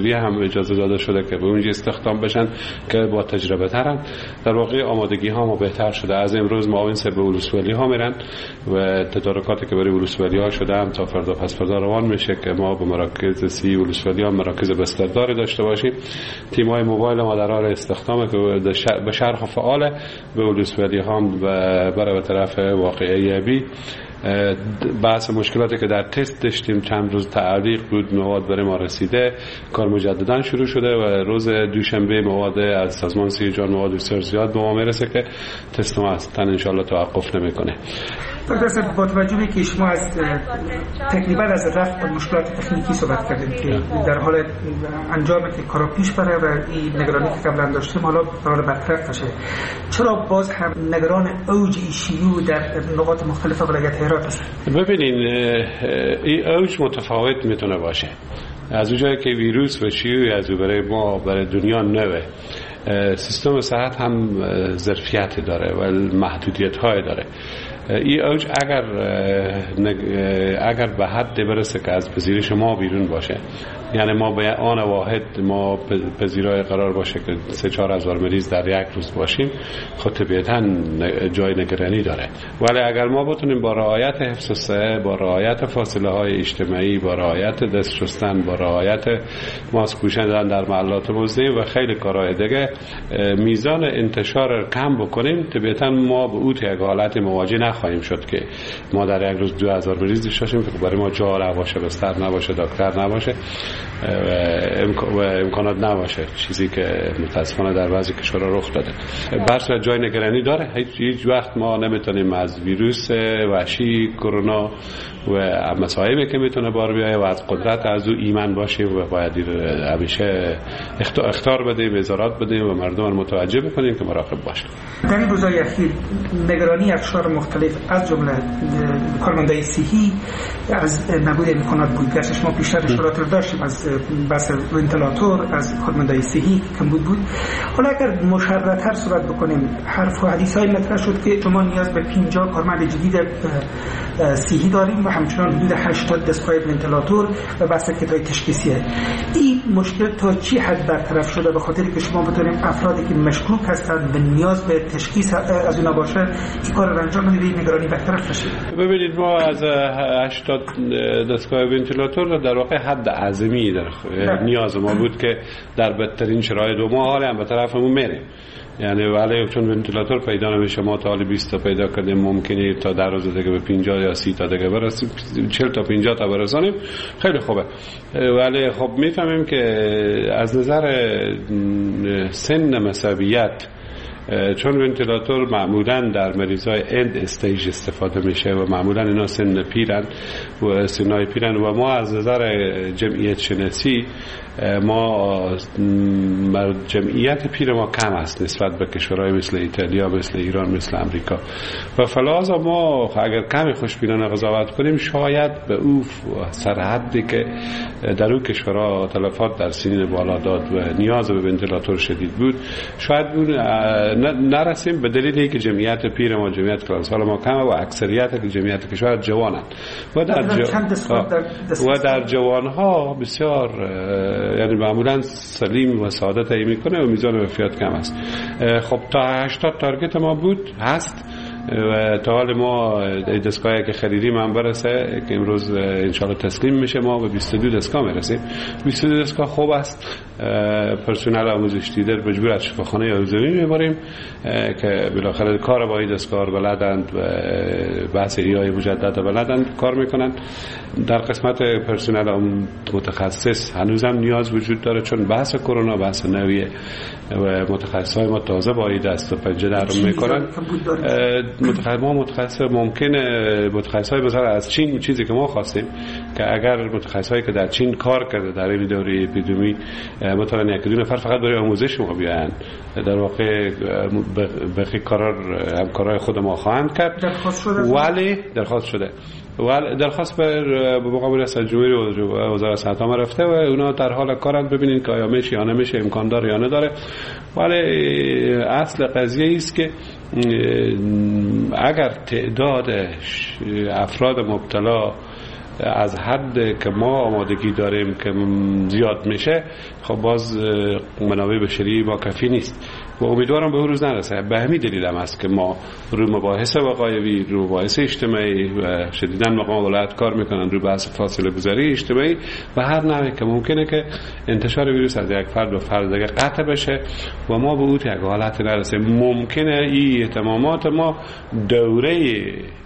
اجازه داده شده که به اونجا استخدام بشن که با تجربه ترن. در واقع آمادگی ها ما بهتر شده. از امروز معاون سه به ولسوالی ها میرن و تدارکاتی که برای ولسوالی ها شده هم تا فردا پس فردا روان میشه که ما به مراکز سی ولسوالی ها مراکز بستردار داشته باشیم. تیم های موبایل ما در حال استخدام که به شرح فعال به ولسوالی ها برای طرف واقعه بی. بحث مشکلاتی که در تست داشتیم چند روز تعلیق بود، مواد برای ما رسیده، کار مجددا شروع شده و روز دوشنبه مواد از سازمان سی جان مواد بسیار زیاد به ما میرسه که تست ما اصلا ان شاء الله توقف نمیکنه. پروفسور، با توجه به که شما از تقریبا از رفع مشکلات تکنیکی صحبت کردیم که در حال انجام کارا پیش بره و این نگرانی که قبلا داشتیم حالا حال برطرف بشه، چرا باز هم نگران اوج شیوع در نقاط مختلف ولایت هرات است؟ ببینین این اوج متفاوت میتونه باشه. از اونجایی که ویروس و شیوع از برای ما برای دنیا نوه، سیستم صحت هم ظرفیت داره و محدودیت های داره. این اوج اگر اگر به حد برسه که از پذیرش ما بیرون باشه، یعنی ما به آن واحد ما پذیرای قرار باشه که سه چهار هزار مریض در یک روز باشیم، خود طبیعتاً جای نگرانی داره. ولی اگر ما بتونیم با رعایت حفظ الصحه، با رعایت فاصله های اجتماعی، با رعایت دست شستن، با رعایت ماسک پوشیدن در محلات مزدیم و خیلی کارهای دیگه میزان انتشار رو کم بکنیم، طبیعتاً ما به اوت یک حالت مواجه نخواهیم شد که ما در یک روز دو هزار مریض داشته باشیم که برای ما جا نباشه، بستر نباشه، دکتر نباشه و امکانات نباشه، چیزی که متاسفانه در بعضی کشورها رخ داده. بحث جای نگرانی داره. هیچ وقت ما نمیتونیم از ویروس وحشی کرونا و مصائبی که میتونه بار بیایه و از قدرت از او ایمان باشیم و باید همیشه اخطار بدیم، وزارات بدیم و مردم متوجه بکنیم که مراقب باشیم. در این روزهای اخیر نگرانی اقشار مختلف از جمله کارمندای صحی از نبود امکانات بود. گرچه ما بیشتر اشارات رو داشتیم از بحث ونتیلاتور، از کارمندای صحی کمبود بود. حالا اگر مشرع‌تر صحبت بکنیم، حرف و حدیث‌های مطرح شد که شما نیاز به پنجاه کارمند جدید صحی داریم و همچنان حدود هشتاد دستگاه ونتیلاتور و بحث کتای تشخیصیه. این مشکل تا چی حد برطرف شده به خاطر که شما بتونیم افرادی که مشکوک هستند و نیاز به تشخیص از اونها باشه این کار رو انجام بدید، نگرانی برطرف بشه؟ ببینید ما از هشتاد دستگاه ونتیلاتور در واقع حد اعظمی در نیاز ما بود که در بدترین شرایط و ما حالا هم به طرفمون میریم. یعنی ولی چون ونتیلاتور پیدا نمیشه ما تا حالی بیست تا پیدا کردیم، ممکنه تا در روز دیگه به پنجاه یا سی تا دیگه برسیم، چهل تا پنجاه تا برسانیم، خیلی خوبه. ولی خب میفهمیم که از نظر سن مساویت، چون ونتیلاتور معمولا در مریضای اند استیج استفاده میشه و معمولا اینا سن پیرن و سنای پیرن و ما از نظر جمعیت شناسی ما جمعیت پیر ما کم است نسبت به کشورهای مثل ایتالیا، مثل ایران، مثل امریکا و فلازا ما اگر کمی خوشبینانه قضاوت کنیم شاید به او سرحدی که در اون کشورها تلفات در سنین بالا داد و نیاز به ونتیلاتور شدید بود شاید نرسیم، به دلیلی که جمعیت پیر ما، جمعیت کلانسال ما کمه و اکثریت جمعیت کشور جوانند و در جو... و در جوانها بسیار یعنی معمولا سلیم و ساده تعیین میکنه و میزان وفیات کم است. خب تا هشتاد تارگت ما بود هست و تا حال ما دستگاهی که خریدیم هم برسه که امروز انشاءالله تسلیم میشه، ما به بیست و دو دستگاه میرسیم. بیست و دو دستگاه خوب است. پرسنل آموزش دیده مجبور از شفاخانه یازدهمی میبریم که بالاخره کار با این دستگاه بلدند و بحث ایای مجدد بلدند کار میکنن. در قسمت پرسنل متخصص هنوز هم نیاز وجود داره چون بحث کرونا بحث نویه و متخصصای ما تازه با این دست و پنجه نرم میکنن. متخصص ما متخصص ممکنه متخصصای مثلا از چین چیزی که ما خواستیم که اگر متخصصایی که در چین کار کرده در این دوره اپیدمی مثلا یک دو نفر فقط برای آموزش ما بیان، در واقع بقیه کارا همکارای خود ما خواهند کرد. ولی درخواست شده و درخواست به مقام رئیس جمهوری و وزارت صحت ما رفته و اونا در حال کارند ببینین که آیا میشه یا نمیشه، امکان داره یا نداره. ولی اصل قضیه است که اگر تعداد افراد مبتلا از حد که ما آمادگی داریم که زیاد میشه، خب باز منابع بشری ما کافی نیست و امیدوارم به روز نرسه. به همین دلیل هم است که ما روی مباحث وقایعی، روی مباحث اجتماعی و شدیداً مقام ولایت کار میکنن روی بحث فاصله گذاری اجتماعی و هر نوعی که ممکنه که انتشار ویروس از یک فرد به فرد دیگه قطع بشه و ما به اون یک حالت نرسه. ممکنه این اهتمامات ما دوره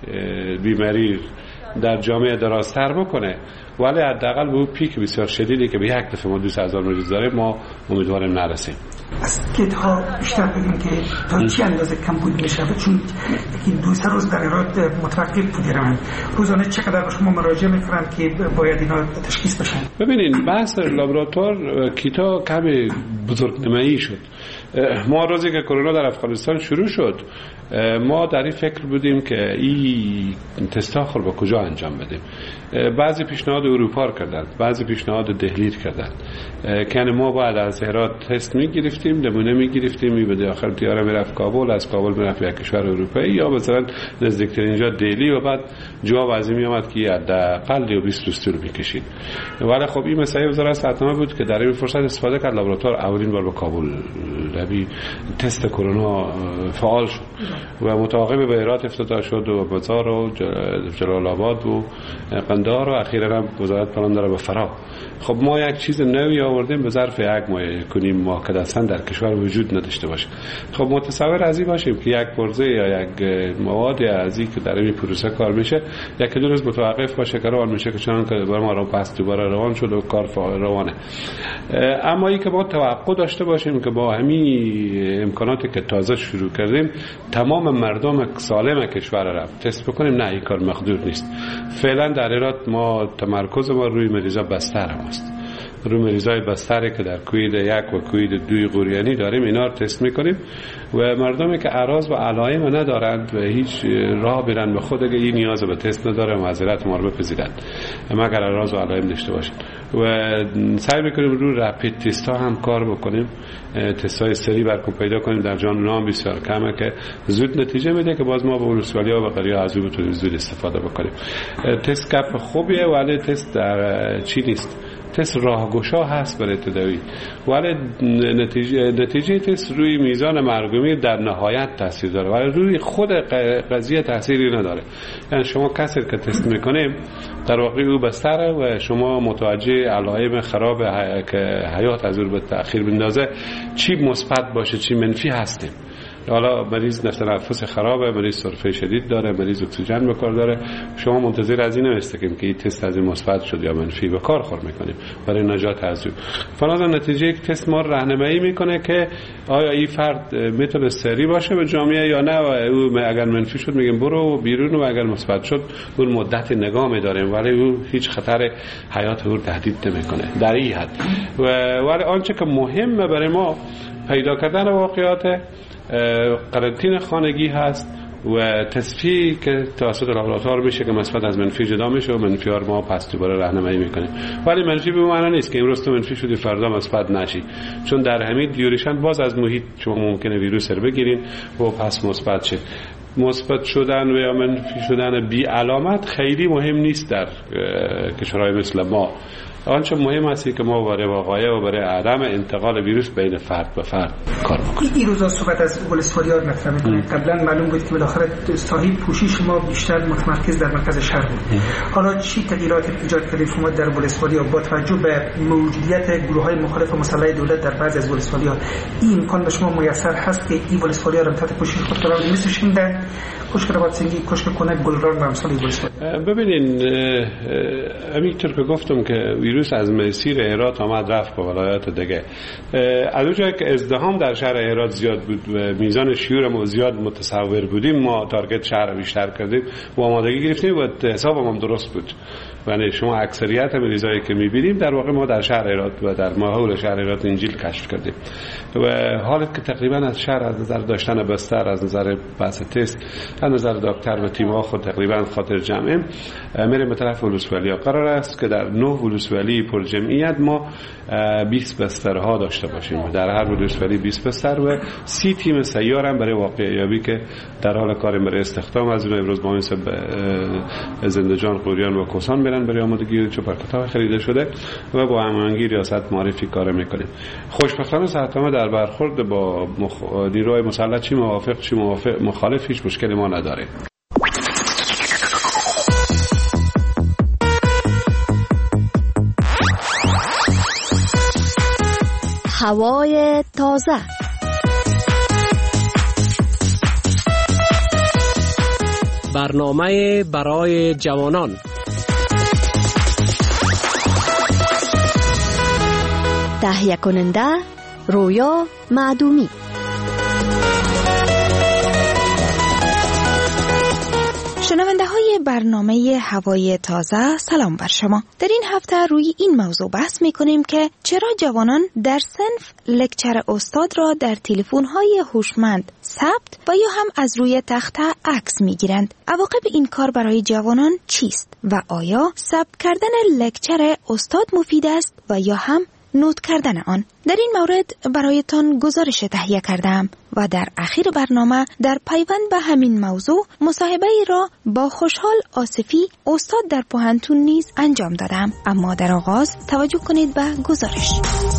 بیماری در جامعه درازتر بکنه، ولی حداقل به اون پیک بسیار شدیدی که به یک دفعه ما دویست هزار مریض داره ما امیدواریم نرسیم. از کیت‌ها بیشتر بگیم که تا چه اندازه کم بود میشه، چون این دو سه روز در ایراد متوقف بودن، روزانه چقدر به شما مراجعه میکنن که باید اینا تشخیص بشن؟ ببینین بحث لابراتوار کیتا کمی بزرگنمایی شد. ما روزی که کرونا در افغانستان شروع شد ما در این فکر بودیم که این تستا خود با کجا انجام بدیم. بعضی پیشنهاد اروپا کردند، بعضی پیشنهاد دهلی کردند که ما باید از هرات تست میگرفتیم، نمونه میگرفتیم، می به داخل طیاره میرفت کابل، از کابل میرفت یک کشور اروپایی یا مثلا نزدیکترین جا دهلی و بعد جواب از این میامد که حداقل یا بیست روز طول میکشید. ولی خب این مسئله وزارت صحت بود که در این فرصت استفاده کرد، لابراتوار اولین بار به کابل روی تست کرونا فعال شد و متعاقب به هرات افتتاح شد و بازار و جلال آباد و قندهار و اخیراً هم وزارت پلان داره به فرا. خب ما یک چیز نوی آوردیم به ظرف یک ماه کنیم ما که اصلا در کشور وجود نداشته باشه. خب متصور از این باشیم که یک پرزه یا یک مواد از این که در این پروسه کار میشه یک دو روز متوقف باشه که روان میشه که چنان که برای ما رو پس دوباره روان شد و کار روانه. اما این که ما توقع داشته باشیم که با همین امکاناتی که تازه شروع کردیم تمام مردم سالم کشور را تست بکنیم، نه این کار مقدور نیست. فعلا در ایراد ما تمرکز ما روی مریضا بستر هست، روی مریضای بستری که در کوید یک و کوید دوی قوریانی داریم اینا رو تست میکنیم و مردمی که اعراض و علائم ندارند و هیچ راه برن به خود این نیاز به تست نداره معذرت ما رو بپذیرند مگر اعراض و علائم داشته باشند و سعی میکنیم روی رپید تست ها هم کار بکنیم، تست های سری برکو پیدا کنیم در جان نام بسیار کمه که زود نتیجه میده که باز ما به ولسوالی ها و غیره از اون بتونیم زود استفاده بکنیم. تست کپ خوبیه ولی تست در چی نیست، تست راهگشا هست برای تداوی ولی نتیجه نتیجه تست روی میزان مرگومیر در نهایت تاثیر داره ولی روی خود قضیه تاثیری نداره. یعنی شما کسی که تست میکنیم در واقع او بستره و شما متوجه علائم خراب که حیات از اون به تأخیر بندازه چی مثبت باشه چی منفی هستیم. حالا مریض نفس تنفس خرابه، مریض سرفه شدید داره، مریض اکسیژن به کار داره، شما منتظر از این نمیستیم که این تست از این مثبت شد یا منفی به کار خور میکنیم برای نجات از اون. فلازا نتیجه یک تست ما راهنمایی میکنه که آیا این فرد میتونه سری باشه به جامعه یا نه و او اگر منفی شد میگیم برو بیرون و اگر مثبت شد اون مدت نگاه میداریم ولی او هیچ خطر حیات او تهدید نمیکنه در این حد. و ولی آنچه که مهمه برای ما پیدا کردن واقعیات قرنطینه خانگی هست و تصفیه که توسط لابراتوار میشه که مثبت از منفی جدا میشه و منفی ها ما پس دوباره راهنمایی میکنیم ولی منفی به معنی نیست که امروز تو منفی شدی فردا مثبت نشی، چون در همین دیوریشن باز از محیط شما ممکنه ویروس رو بگیرین و پس مثبت شید. مثبت شدن و یا منفی شدن بی علامت خیلی مهم نیست در کشورهای مثل ما. آنچه مهم است که ما برای وقایع و برای عدم انتقال ویروس بین فرد به فرد کار بکنیم. این روزا صحبت از ولسوالی‌ها مطرح می‌کنید. قبلا معلوم بود که بالاخره صاحب پوشش ما بیشتر متمرکز در مرکز شهر بود. حالا چی تغییرات ایجاد کردید شما در ولسوالی‌ها با توجه به موجودیت گروه‌های مخالف مسلح دولت در بعضی از ولسوالی‌ها؟ این امکان به شما میسر هست که این ولسوالی‌ها را تحت پوشش خود قرار بدید مثل شنده کشک رواتسنگی، کشک کنک، گلران و امثال ولسوالی؟ ببینین همینطور که گفتم که ویروس از مسیر هرات آمد رفت به ولایات دیگه. از اونجایی که ازدحام در شهر هرات زیاد بود و میزان شیوع ما زیاد متصور بودیم ما تارگت شهر بیشتر کردیم و آمادگی گرفتیم و حساب هم درست بود. یعنی شما اکثریت مریضایی که می‌بینیم در واقع ما در شهر هرات و در ماحول شهر هرات انجیل کشف کردیم و حالت که تقریبا از شهر از نظر داشتن بستر، از نظر بحث تست، از نظر دکتر و تیم ها خود تقریبا خاطر جمعیم میریم به طرف ولسوالی. قرار است که در نه ولسوالی پر جمعیت ما بیست بسترها داشته باشیم، در هر ولسوالی بیست بستر و سی تیم سیار هم برای واقعیابی که در حال کار برای استخدام از اون امروز ما مثل زندجان، قوریان و کوسان میگیرن برای آمادگی چوپرکت‌ها خریده شده و با هماهنگی ریاست معرفی کار میکنیم. خوشبختانه سرطمه در برخورد با مخ... نیروهای مسلح چی موافق چی موافق مخالف هیچ مشکلی ما نداره. هوای تازه. برنامه برای جوانان. تهیه کننده رویا معدومی. شنونده های برنامه هوای تازه، سلام بر شما. در این هفته روی این موضوع بحث می کنیم که چرا جوانان در صنف لکچر استاد را در تلفن های هوشمند ثبت و یا هم از روی تخته عکس می گیرند. عواقب این کار برای جوانان چیست و آیا ثبت کردن لکچر استاد مفید است و یا هم نوت کردن آن؟ در این مورد برایتان گزارش تهیه کردم و در اخیر برنامه در پیوند به همین موضوع مصاحبه ای را با خوشحال آصفی استاد در پوهنتون نیز انجام دادم. اما در آغاز توجه کنید به گزارش.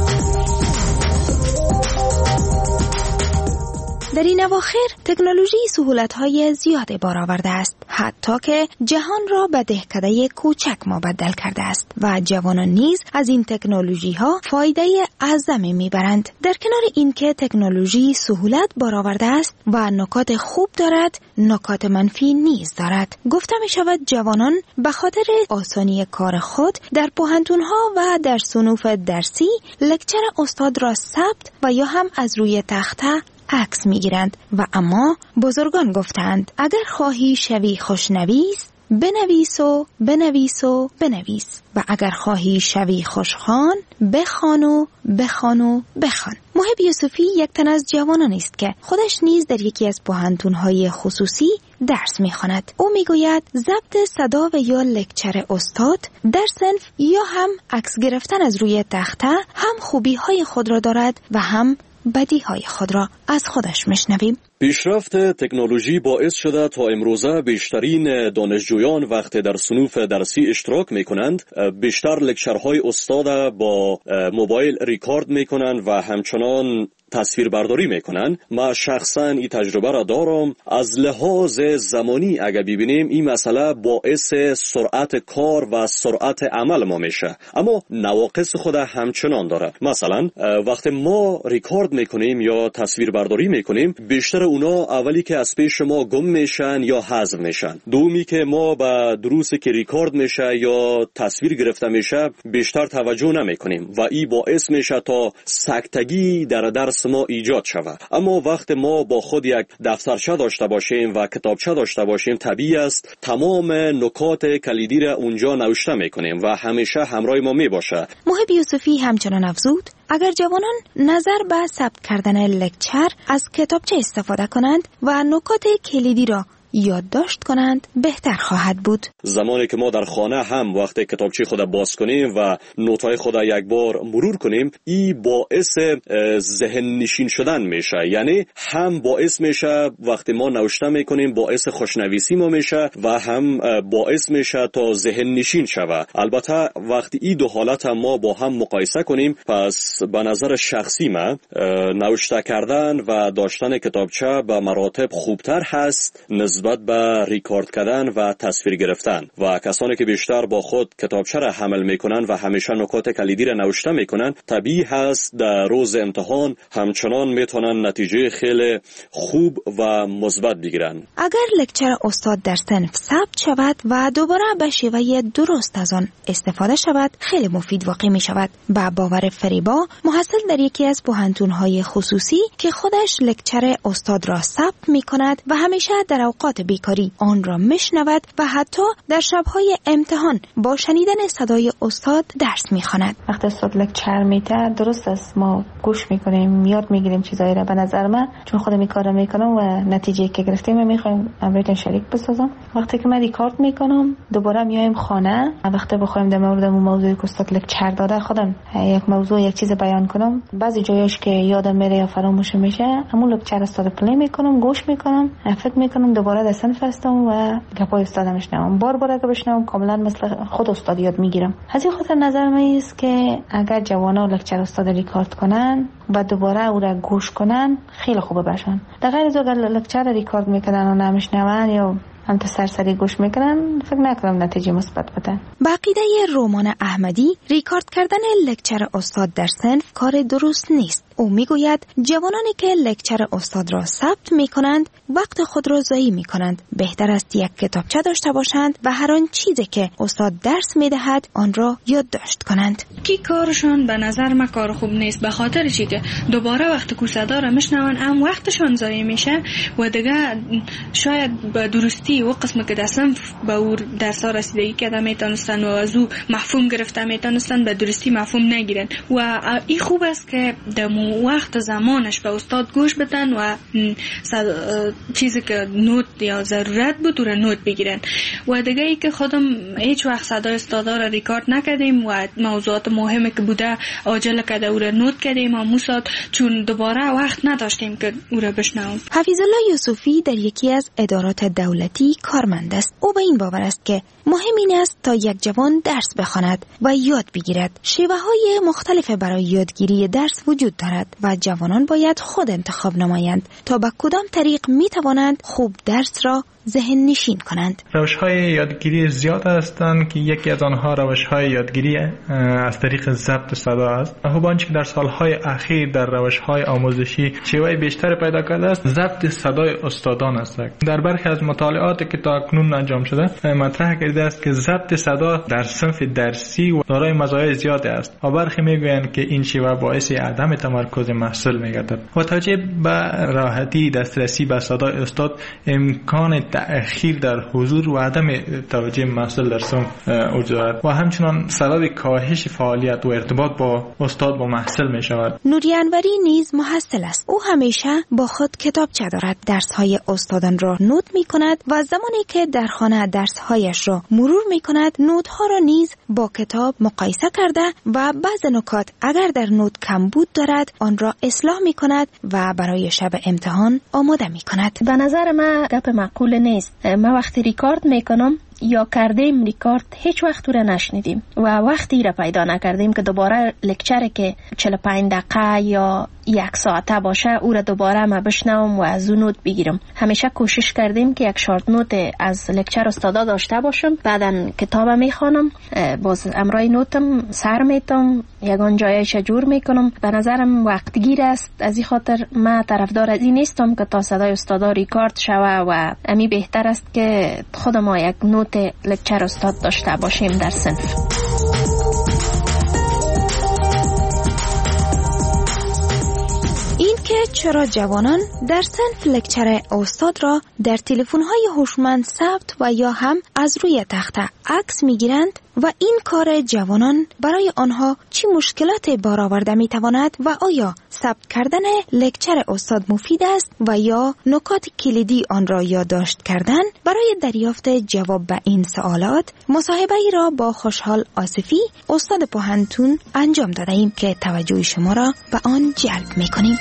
در این اواخر تکنولوژی سهولت‌های زیادی بار آورده است، حتی که جهان را به دهکده کوچک مبدل کرده است و جوانان نیز از این تکنولوژی‌ها فایده اعظمی می‌برند. در کنار اینکه تکنولوژی سهولت بار آورده است و نکات خوب دارد، نکات منفی نیز دارد. گفته می‌شود جوانان به خاطر آسانی کار خود در پوهنتون‌ها و در صنوف درسی لکچر استاد را ثبت و یا هم از روی تخته عکس میگیرند و اما بزرگان گفتند اگر خواهی شوی خوشنویس بنویس و بنویس و بنویس و اگر خواهی شوی خوشخوان بخوان و بخوان و بخوان. محب یوسفی یک تن از جوانان است که خودش نیز در یکی از پوهنتون‌های خصوصی درس می‌خواند. او میگوید ضبط صدا و یا لکچر استاد در صنف یا هم عکس گرفتن از روی تخته هم خوبی‌های خود را دارد و هم بدیهای خود را از خودش میشنویم. پیشرفت تکنولوژی باعث شده تا امروزه بیشترین دانشجویان وقتی در صنوف درسی اشتراک میکنند بیشتر لکچرهای استاد با موبایل ریکارد میکنند و همچنان تصویر برداری میکنن. ما شخصا این تجربه را دارم. از لحاظ زمانی اگر ببینیم این مسئله باعث سرعت کار و سرعت عمل ما میشه، اما نواقص خود همچنان داره. مثلا وقتی ما ریکارد میکنیم یا تصویر برداری میکنیم بیشتر اونا اولی که از پیش ما گم میشن یا حذف میشن. دومی که ما به دروسی که ریکارد میشه یا تصویر گرفته میشه بیشتر توجه نمیکنیم و این باعث میشه تا سکتگی در درس ما ایجاد شود. اما وقت ما با خود یک دفترچه داشته باشیم و کتابچه داشته باشیم طبیعی است تمام نکات کلیدی را اونجا نوشته میکنیم و همیشه همراه ما میباشه. محب یوسفی همچنان افزود اگر جوانان نظر به ثبت کردن لکچر از کتابچه استفاده کنند و نکات کلیدی را یادداشت کنند بهتر خواهد بود. زمانی که ما در خانه هم وقتی کتابچه خود باز کنیم و نوت‌های خود یک بار مرور کنیم این باعث ذهن نشین شدن میشه، یعنی هم باعث میشه وقتی ما نوشته میکنیم باعث خوشنویسی ما میشه و هم باعث میشه تا ذهن نشین شود. البته وقتی این دو حالت هم ما با هم مقایسه کنیم پس به نظر شخصی من نوشته کردن و داشتن کتابچه به مراتب خوبتر هست نسبت به ریکارد کردن و تصویر گرفتن. و کسانی که بیشتر با خود کتابچه را حمل میکنن و همیشه نکات کلیدی را نوشته میکنن طبیعی هست در روز امتحان همچنان میتونن نتیجه خیلی خوب و مثبت بگیرن. اگر لکچر استاد در صنف ثبت شود و دوباره به شیوه درست از آن استفاده شود خیلی مفید واقع می شود. با باور فریبا محصل در یکی از پوهنتون‌های خصوصی که خودش لکچر استاد را ثبت میکند و همیشه در اوقات بیکاری آن را میشنود و حتی در شبهای امتحان با شنیدن صدای استاد درس میخواند. وقتی استاد لکچر میده درست است ما گوش میکنیم یاد میگیریم چیزایی را. به نظر من چون خودم این کارو میکنم و نتیجه که گرفتیم میخوایم امریکن شریک بسازم. وقتی که من ریکارد میکنم دوباره میایم خانه وقتی بخوایم در مورد اون موضوعی که استاد لکچر داده خودم یک موضوع یک چیز بیان کنم بعضی جایش که یادم میره یا فراموش میشه همون لکچر استاد پلی میکنم گوش میکنم فکر میکنم دوباره دوباره در صنف هستم و گپای استادم میشنوم. بار بار اگه بشنوم کاملا مثل خود استاد یاد میگیرم. از این خاطر نظر من است که اگر جوانا لکچر استاد ریکارد کنن و دوباره او را گوش کنن خیلی خوبه برشون. در غیر از اگر لکچر ریکارد میکنن و نمیشنون یا هم تا سرسری گوش میکنن فکر نکنم نتیجه مثبت بده. با عقیده رومان احمدی ریکارد کردن لکچر استاد در صنف کار درست نیست. او میگوید جوانانی که لکچر استاد را ثبت میکنند وقت خود را ضایع میکنند. بهتر است یک کتابچه داشته باشند و هر آن چیزی که استاد درس میدهد آن را یادداشت کنند. کی کارشون به نظر من کار خوب نیست، به خاطر چی که دوباره وقت کوسه را میشنون هم وقتشون ضایع میشه و دیگه شاید به درستی و قسم که در صنف به او درس ها رسیدگی کرده میتونستن و از او مفهوم گرفته میتونستن به درستی مفهوم نگیرن و این خوب است که در وقت زمانش به استاد گوش بدن و چیزی که نوت یا ضرورت بود را نوت بگیرن. و دیگه ای که خودم هیچ وقت صدای استادا را ریکارد نکردیم و موضوعات مهمی که بوده عاجل کرده او را نوت کردیم و موساد چون دوباره وقت نداشتیم که او را بشنویم. حفیظ الله یوسفی در یکی از ادارات دولتی کارمند است. او به این باور است که مهم این است تا یک جوان درس بخواند و یاد بگیرد. شیوه‌های مختلف برای یادگیری درس وجود دارد و جوانان باید خود انتخاب نمایند تا به کدام طریق می توانند خوب درس را ذهن نشین کنند. روش‌های یادگیری زیاد هستند که یکی از آنها روش‌های یادگیری از طریق ضبط صدا است. هوبانچ که در سالهای اخیر در روش‌های آموزشی شیوه بیشتر پیدا کرده است ضبط صدای استادان است. در برخی از مطالعاتی که تا اکنون انجام شده مطرح کرده است که ضبط صدا در صنف درسی و دارای مزایای زیاد است و برخی میگویند که این شیوه باعث عدم تمرکز محصول میگردد. و توجه به راحتی دسترسی به صدای استاد امکان تأخیر در حضور و عدم توجه محصول در صنف وجود دارد و همچنان سبب کاهش فعالیت و ارتباط با استاد با محصول می شود. نوری انوری نیز محصل است. او همیشه با خود کتابچه دارد. درس های استادان را نوت می کند و زمانی که در خانه درس هایش را مرور می کند نوت ها را نیز با کتاب مقایسه کرده و بعض نکات اگر در نوت کمبود دارد آن را اصلاح می کند و برای شب امتحان آماده می کند. به نظر من گپ معقول نیست. ما وقتی ریکارد میکنم یا کردیم ریکارد هیچ وقت رو نشنیدیم و وقتی را پیدا نکردیم که دوباره لکچر که چهل و پنج دقیقه یا یک ساعته باشه او را دوباره ما بشنوم و از اون نوت بگیرم. همیشه کوشش کردیم که یک شارت نوت از لکچر استادا داشته باشم. بعدن کتاب میخوانم باز امرای نوتم سر میتم یگان جایش جور میکنم. به نظرم وقت گیر است. از این خاطر من طرفدار از این نیستم که تا صدای استادا ریکارد شوه و امی بهتر است که خود ما یک نوت لکچر استاد داشته باشیم در صنف. این که چرا جوانان در صنف لکچر استاد را در تلفن‌های هوشمند ثبت و یا هم از روی تخته عکس می‌گیرند و این کار جوانان برای آنها چه مشکلات بار آورده می‌تواند و آیا ثبت کردن لکچر استاد مفید است و یا نکات کلیدی آن را یادداشت کردن؟ برای دریافت جواب به این سوالات مصاحبه‌ای را با خوشحال آصفی استاد پوهنتون انجام دادیم که توجه شما را به آن جلب می‌کنیم.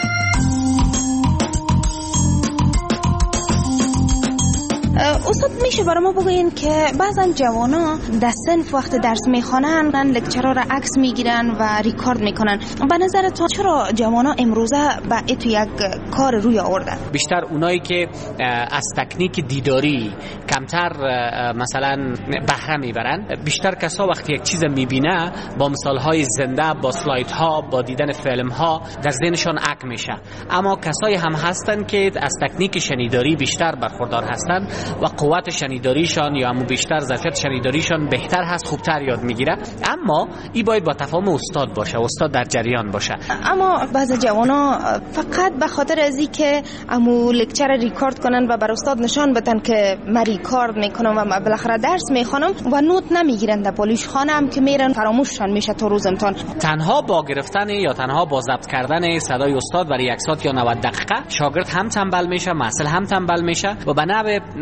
استاد میشه برای ما بگوین که بعضا جوانا در صنف وقت درس میخوانن لکچرها را عکس میگیرن و ریکارد میکنن. به نظر تو چرا جوانا امروزه به اتو یک کار روی آورده؟ بیشتر اونایی که از تکنیک دیداری کمتر مثلا بهره میبرن، بیشتر کسا وقتی یک چیز میبینه با مثالهای زنده، با سلایدها، با دیدن فیلمها در ذهنشان عک میشه. اما کسایی هم هستن که از تکنیک شنیداری بیشتر برخوردار هستن و قوت شنیداریشان یا همون بیشتر ظرفیت شنیداریشان بهتر هست، خوبتر یاد میگیره. اما این باید با تفاهم استاد باشه، استاد در جریان باشه. اما بعضی جوانا فقط به خاطر از اینکه امو لکچر ریکارد کنن و بر استاد نشان بدن که من ریکارد میکنم و بالاخره درس میخونم و نوت نمیگیرن در پالیش خانه هم که میرن فراموششان میشه تا روز امتحان. تنها با گرفتن یا تنها با ضبط کردن صدای استاد برای یک ساعت یا نود دقیقه شاگرد هم تنبل میشه، محصل هم تنبل میشه و به نحو استاد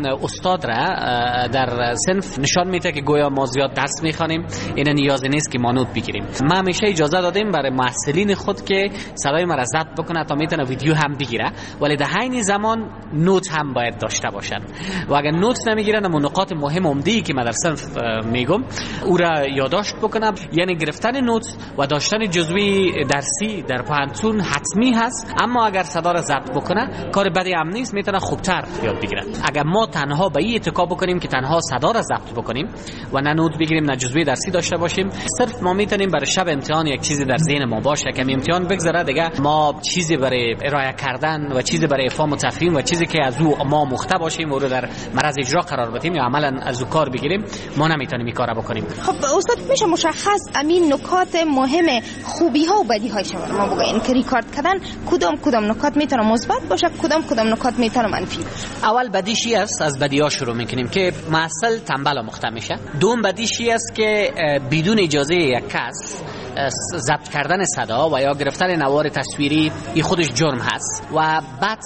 استاد را در صنف نشان میده که گویا ما زیاد درس میخوانیم، این نیازی نیست که ما نوت بگیریم. ما همیشه اجازه دادیم برای محصلین خود که صدای ما را ضبط بکنه تا میتونه ویدیو هم بگیره، ولی در عین زمان نوت هم باید داشته باشن و اگر نوت نمیگیرن اما نکات مهم عمده‌ای که ما در صنف میگم او را یادداشت بکنه. یعنی گرفتن نوت و داشتن جزوی درسی در پانتون حتمی هست، اما اگر صدا را ضبط بکنه کار بدی هم نیست، میتونه خوبتر یاد بگیره. اگر ما تنها به این اتکا بکنیم که تنها صدا را ضبط بکنیم و نه نوت بگیریم نه جزوی درسی داشته باشیم، صرف ما میتونیم برای شب امتحان یک چیزی در ذهن ما باشه که امتحان بگذره دیگه ما چیزی برای ارائه کردن و چیزی برای افهام و تفهیم و چیزی که از او ما مخته باشیم و رو در مرز اجرا قرار بدیم یا عملا از او کار بگیریم، ما نمیتونیم این کارا بکنیم. خب استاد میشه مشخص امین نکات مهم خوبی ها و بدی هایش رو ما بگین که ریکارد کردن کدام کدام نکات میتونه مثبت باشه، کدام کدام نکات میتونه منفی؟ اول بدیشی است، از بدی ها شروع میکنیم که محصل تنبل مخته میشه. دوم بدیشی است که بدون اجازه یک کس ضبط کردن صدا و یا گرفتن نوار تصویری این خودش جرم هست و بعد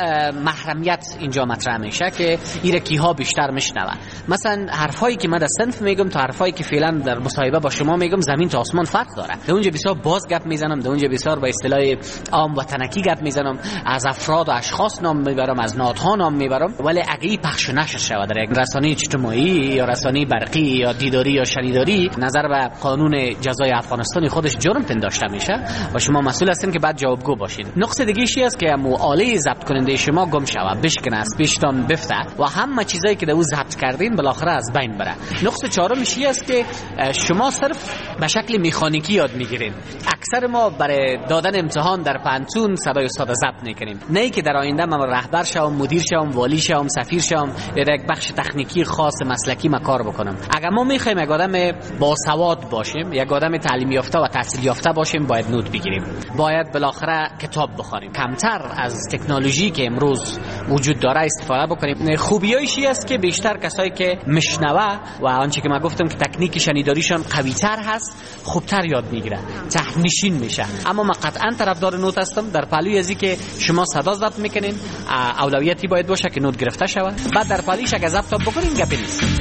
محرمیت اینجا مطرح میشه که این کیها بیشتر میشنوه. مثلا حرفایی که من در صنف میگم تا حرفایی که فعلا در مصاحبه با شما میگم زمین تا آسمان فرق داره. در اونجا بسیار باز گپ میزنم، در اونجا بسیار با اصطلاح عام وطنکی گپ میزنم، از افراد و اشخاص نام میبرم، از نهادها نام میبرم، ولی اگه این پخش نشه شود در یک رسانه اجتماعی یا رسانه برقی یا دیداری یا شنیداری، نظر به قانون جزای افغانستان خودش جرم پنداشته میشه و شما مسئول هستین که بعد جوابگو باشین. نقطه دیگه چی است که مو آله ضبط کننده شما گم شوه، بشکنه، از پیشتان بفته و همه چیزایی که در او ضبط کردین بالاخره از بین بره. نقطه چهارم چی است که شما صرف به شکل مکانیکی یاد میگیرین. اکثر ما برای دادن امتحان در پانتون صدای استاد ضبط میکنیم، نه که در آینده من رهبر شوم، مدیر شوم، والی شوم، سفیر شوم یا در یک بخش تکنیکی خاص مسلکی ما کار بکنم. اگر ما میخوایم یک آدم باسواد باشیم، یک آدم تعلیم یافته و تحصیل یافته باشیم، باید نوت بگیریم، باید بالاخره کتاب بخونیم، کمتر از تکنولوژی که امروز وجود داره استفاده بکنیم. خوبیایش است که بیشتر کسایی که مشنوه و آنچه که من گفتم که تکنیک شنیداریشان قوی‌تر هست، خوبتر یاد میگیره، تهنشین میشه. اما من قطعا طرفدار نوت هستم. در پهلوی ازی که شما صدا ضبط میکنین، اولویتی باید باشه که نوت گرفته شود، بعد در پهلویش اگه ضبط بکنین گپی نیست.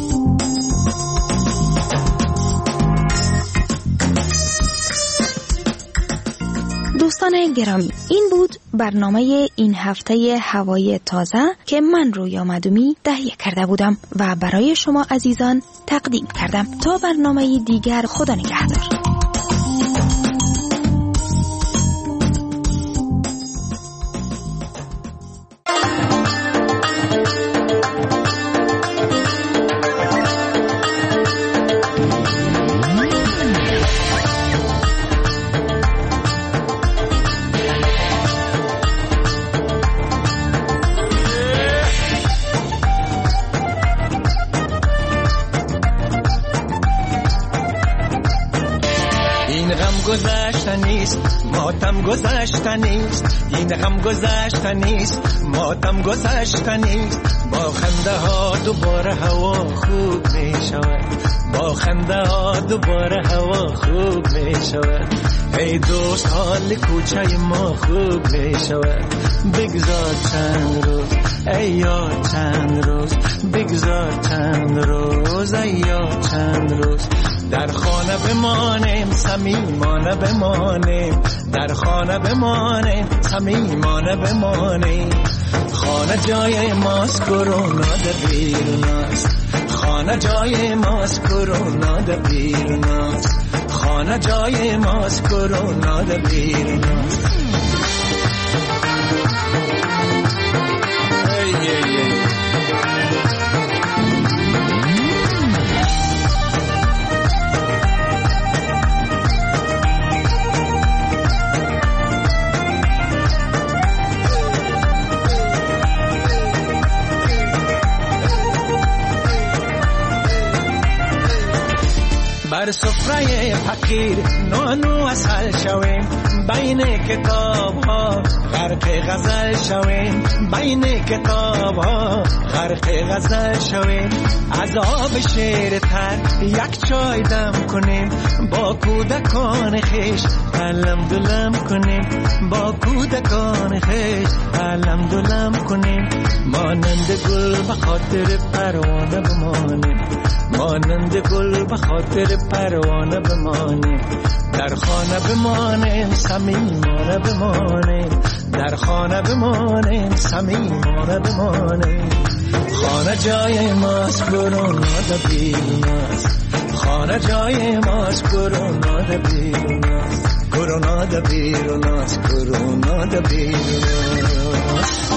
دوستان گرامی، این بود برنامه این هفته هوای تازه که من رویا مدومی تهیه کرده بودم و برای شما عزیزان تقدیم کردم. تا برنامه دیگر، خدا نگهدار. ماتم گذشته نیست، این غم گذشته نیست، ماتم گذشته نیست. با خنده ها دوباره هوا خوب می شود، با خنده ها دوباره هوا خوب می شود. ای دوست حال کوچه ما خوب می شود. بگذار چند روز ای یار، چند روز بگذار چند روز ای یار، چند روز در خانه بمانیم، صمیمانه بمانیم، در خانه بمانیم، صمیمانه بمانیم. خانه جای ماست، کرونا در بیروناست، خانه جای ماست، کرونا در بیروناست، خانه جای ماست، کرونا در بیروناست. بر سفره فقیر نانو اصل شویم، بین کتاب ها غرق غزل شویم، بین کتاب ها غرق غزل شویم از آب شیر تر یک چای دم کنیم با کودکان خیش علم دلم کنیم با کودکان خیش علم دلم کنیم مانند گل به خاطر پروانه بمانیم مانند گل به خاطر پروانه بمانیم در خانه بمانیم صمیمانه بمانیم در خانه بمانیم صمیمانه بمانیم خانه جای ماست کرونا ده بیرون است خانه جای ماست کرونا ده بیرون است کرونا ده بیرون است کرونا ده بیرون است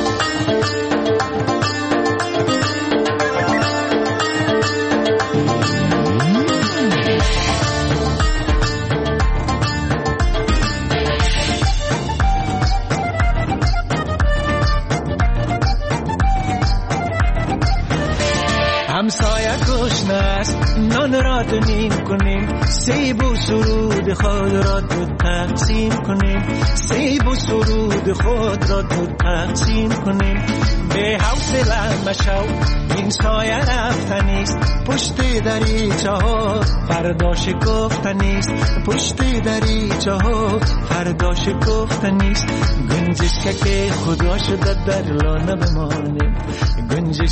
همسایه گشنه است نان را دونیم کنیم سیب و سرود خود را دو تقسیم کنیم سیب و سرود خود را دو تقسیم کنیم به حوصله مشو این سایه رفتنیست پشت دریچه ها فردا شکفتنیست پشت دریچه ها فردا شکفتنیست گنجشک که خدا شده در لانه بمانیم گنجشک